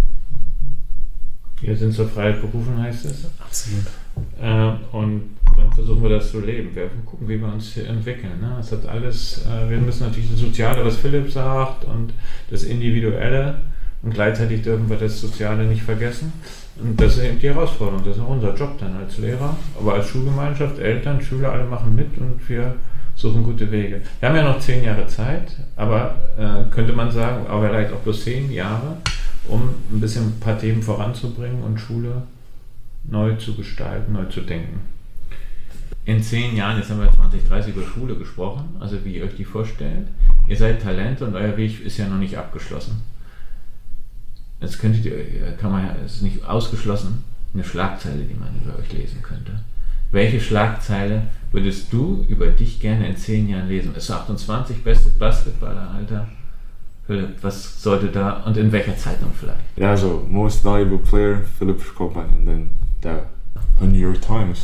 wir sind zur Freiheit berufen, heißt es. Absolut. Äh, und dann versuchen wir das zu leben. Wir gucken, wie wir uns hier entwickeln. Ne? Es hat alles, äh, wir müssen natürlich das Soziale, was Philipp sagt, und das Individuelle, und gleichzeitig dürfen wir das Soziale nicht vergessen. Und das ist eben die Herausforderung. Das ist auch unser Job dann als Lehrer, aber als Schulgemeinschaft, Eltern, Schüler, alle machen mit und wir suchen gute Wege. Wir haben ja noch zehn Jahre Zeit, aber äh, könnte man sagen, aber vielleicht auch bloß zehn Jahre, um ein bisschen ein paar Themen voranzubringen und Schule neu zu gestalten, neu zu denken. In zehn Jahren, jetzt haben wir zwanzig dreißig über Schule gesprochen, also wie ihr euch die vorstellt. Ihr seid Talente und euer Weg ist ja noch nicht abgeschlossen. Jetzt könntet ihr, kann man ja, es ist nicht ausgeschlossen, eine Schlagzeile, die man über euch lesen könnte. Welche Schlagzeile würdest du über dich gerne in zehn Jahren lesen? Ist achtundzwanzig, bestes Basketballeralter? Philipp, was sollte da und in welcher Zeitung vielleicht? Ja, also Most Valuable Player, Philipp Schkoppmann, und dann der New York Times.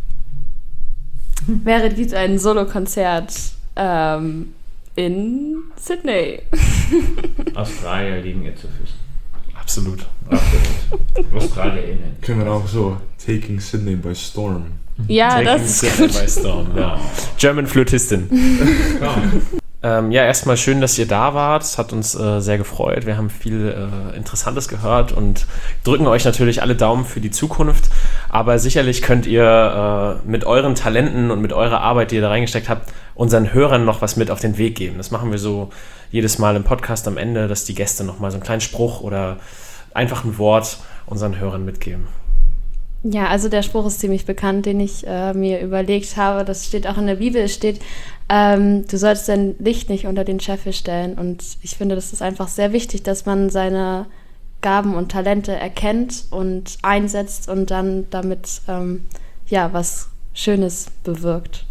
Wäre dies ein Solokonzert ähm, in Sydney? Australier liegen ihr zu Füßen. Absolut. Absolut. AustralierInnen. Können wir auch so Taking Sydney by Storm. Ja, Taking das ist Sydney gut. by Storm, ja. German Flötistin. Komm. Ähm, ja, erstmal schön, dass ihr da wart. Es hat uns äh, sehr gefreut. Wir haben viel äh, Interessantes gehört und drücken euch natürlich alle Daumen für die Zukunft. Aber sicherlich könnt ihr äh, mit euren Talenten und mit eurer Arbeit, die ihr da reingesteckt habt, unseren Hörern noch was mit auf den Weg geben. Das machen wir so jedes Mal im Podcast am Ende, dass die Gäste nochmal so einen kleinen Spruch oder einfach ein Wort unseren Hörern mitgeben. Ja, also der Spruch ist ziemlich bekannt, den ich äh, mir überlegt habe. Das steht auch in der Bibel. Es steht, ähm, du sollst dein Licht nicht unter den Scheffel stellen. Und ich finde, das ist einfach sehr wichtig, dass man seine Gaben und Talente erkennt und einsetzt und dann damit ähm, ja was Schönes bewirkt.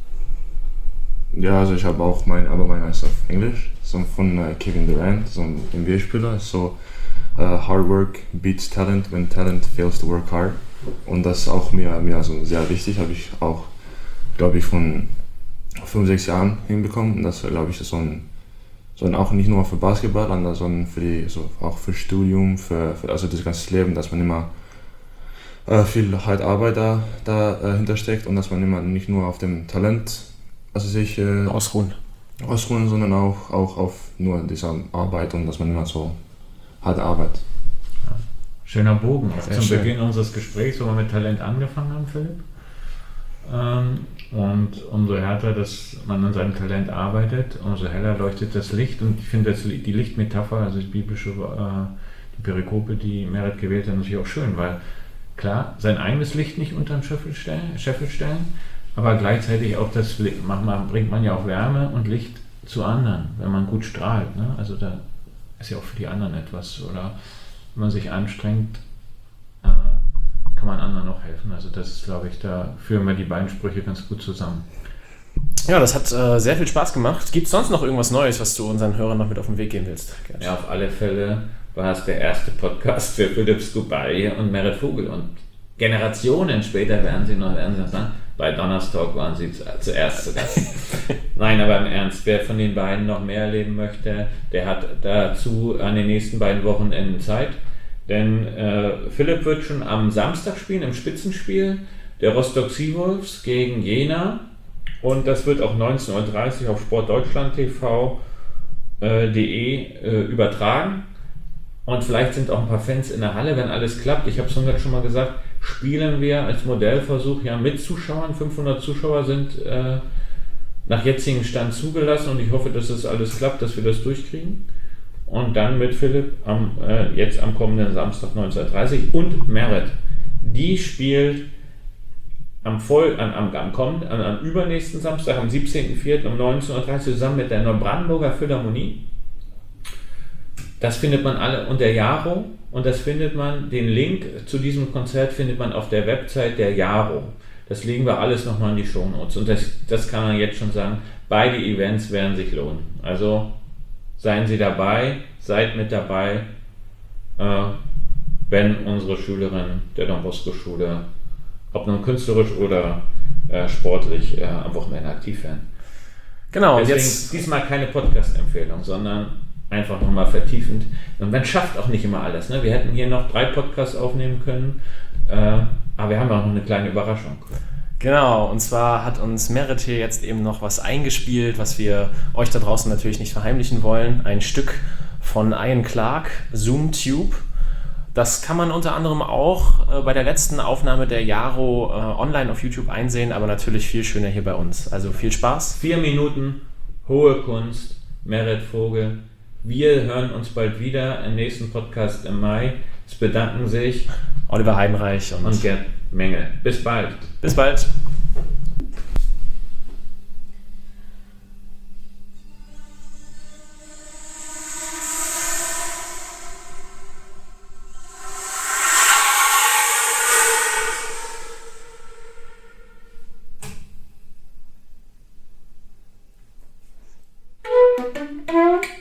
Ja, also ich habe auch mein, aber mein ist auf Englisch, so von äh, Kevin Durant, so ein N B A-Spieler, so uh, hard work beats talent when talent fails to work hard. Und das ist auch mir, mir also sehr wichtig, habe ich auch, glaube ich, von fünf, sechs Jahren hinbekommen. Und das glaube ich ist so ein, so ein, auch nicht nur für Basketball, sondern für die, so auch für Studium, für, für also das ganze Leben, dass man immer äh, viel halt Arbeit da, dahinter steckt und dass man immer nicht nur auf dem Talent also sich äh, Ausruhen. ausruhen, sondern auch, auch auf nur dieser Arbeit und dass man immer so hart arbeitet. Schöner Bogen. Sehr Zum schön. Beginn unseres Gesprächs, wo wir mit Talent angefangen haben, Philipp. Ähm, und umso härter, dass man an seinem Talent arbeitet, umso heller leuchtet das Licht. Und ich finde das, die Lichtmetapher, also die biblische, äh, die Perikope, die Merit gewählt hat, natürlich auch schön, weil klar, sein eigenes Licht nicht unter den Scheffel stellen, Scheffel stellen, aber gleichzeitig auch das Licht, manchmal bringt man ja auch Wärme und Licht zu anderen, wenn man gut strahlt. Ne? Also da ist ja auch für die anderen etwas. Oder wenn man sich anstrengt, äh, kann man anderen auch helfen. Also das ist, glaube ich, da führen wir die beiden Sprüche ganz gut zusammen. Ja, das hat äh, sehr viel Spaß gemacht. Gibt es sonst noch irgendwas Neues, was du unseren Hörern noch mit auf den Weg geben willst? Gerd? Ja, auf alle Fälle war es der erste Podcast für Philipp Skubari und Merit Vogel. Und Generationen später werden sie noch, werden sie noch sagen, bei Donnerstalk waren sie zu, zuerst zu Gast. Nein, aber im Ernst, wer von den beiden noch mehr erleben möchte, der hat dazu an den nächsten beiden Wochenenden Zeit. Denn äh, Philipp wird schon am Samstag spielen, im Spitzenspiel der Rostock Seawolves gegen Jena. Und das wird auch neunzehn Uhr dreißig auf sportdeutschland punkt t v punkt de äh, übertragen. Und vielleicht sind auch ein paar Fans in der Halle, wenn alles klappt. Ich habe es schon mal gesagt, spielen wir als Modellversuch ja mit Zuschauern. fünfhundert Zuschauer sind äh, nach jetzigem Stand zugelassen und ich hoffe, dass das alles klappt, dass wir das durchkriegen. Und dann mit Philipp am, äh, jetzt am kommenden Samstag neunzehn Uhr dreißig und Merit. Die spielt am, voll, an, am, am, kommenden, an, am übernächsten Samstag, am siebzehnten vierten um neunzehn Uhr dreißig zusammen mit der Neubrandenburger Philharmonie. Das findet man alle unter Jaro und das findet man, den Link zu diesem Konzert findet man auf der Website der Jaro. Das legen wir alles nochmal in die Shownotes und das, das kann man jetzt schon sagen, beide Events werden sich lohnen. Also seien Sie dabei, seid mit dabei, äh, wenn unsere Schülerinnen der Don Bosco Schule, ob nun künstlerisch oder äh, sportlich, äh, am Wochenende aktiv werden. Genau, Deswegen jetzt diesmal keine Podcast-Empfehlung, sondern einfach nochmal vertiefend. Und man schafft auch nicht immer alles. Ne? Wir hätten hier noch drei Podcasts aufnehmen können, äh, aber wir haben auch noch eine kleine Überraschung. Genau, und zwar hat uns Merit hier jetzt eben noch was eingespielt, was wir euch da draußen natürlich nicht verheimlichen wollen. Ein Stück von Ian Clark, Zoom Tube. Das kann man unter anderem auch äh, bei der letzten Aufnahme der Jaro äh, online auf YouTube einsehen, aber natürlich viel schöner hier bei uns. Also viel Spaß. Vier Minuten, hohe Kunst, Merit Vogel. Wir hören uns bald wieder im nächsten Podcast im Mai. Es bedanken sich Oliver Heidenreich und, und Gerd Menge. Bis bald. Bis bald. Thank you.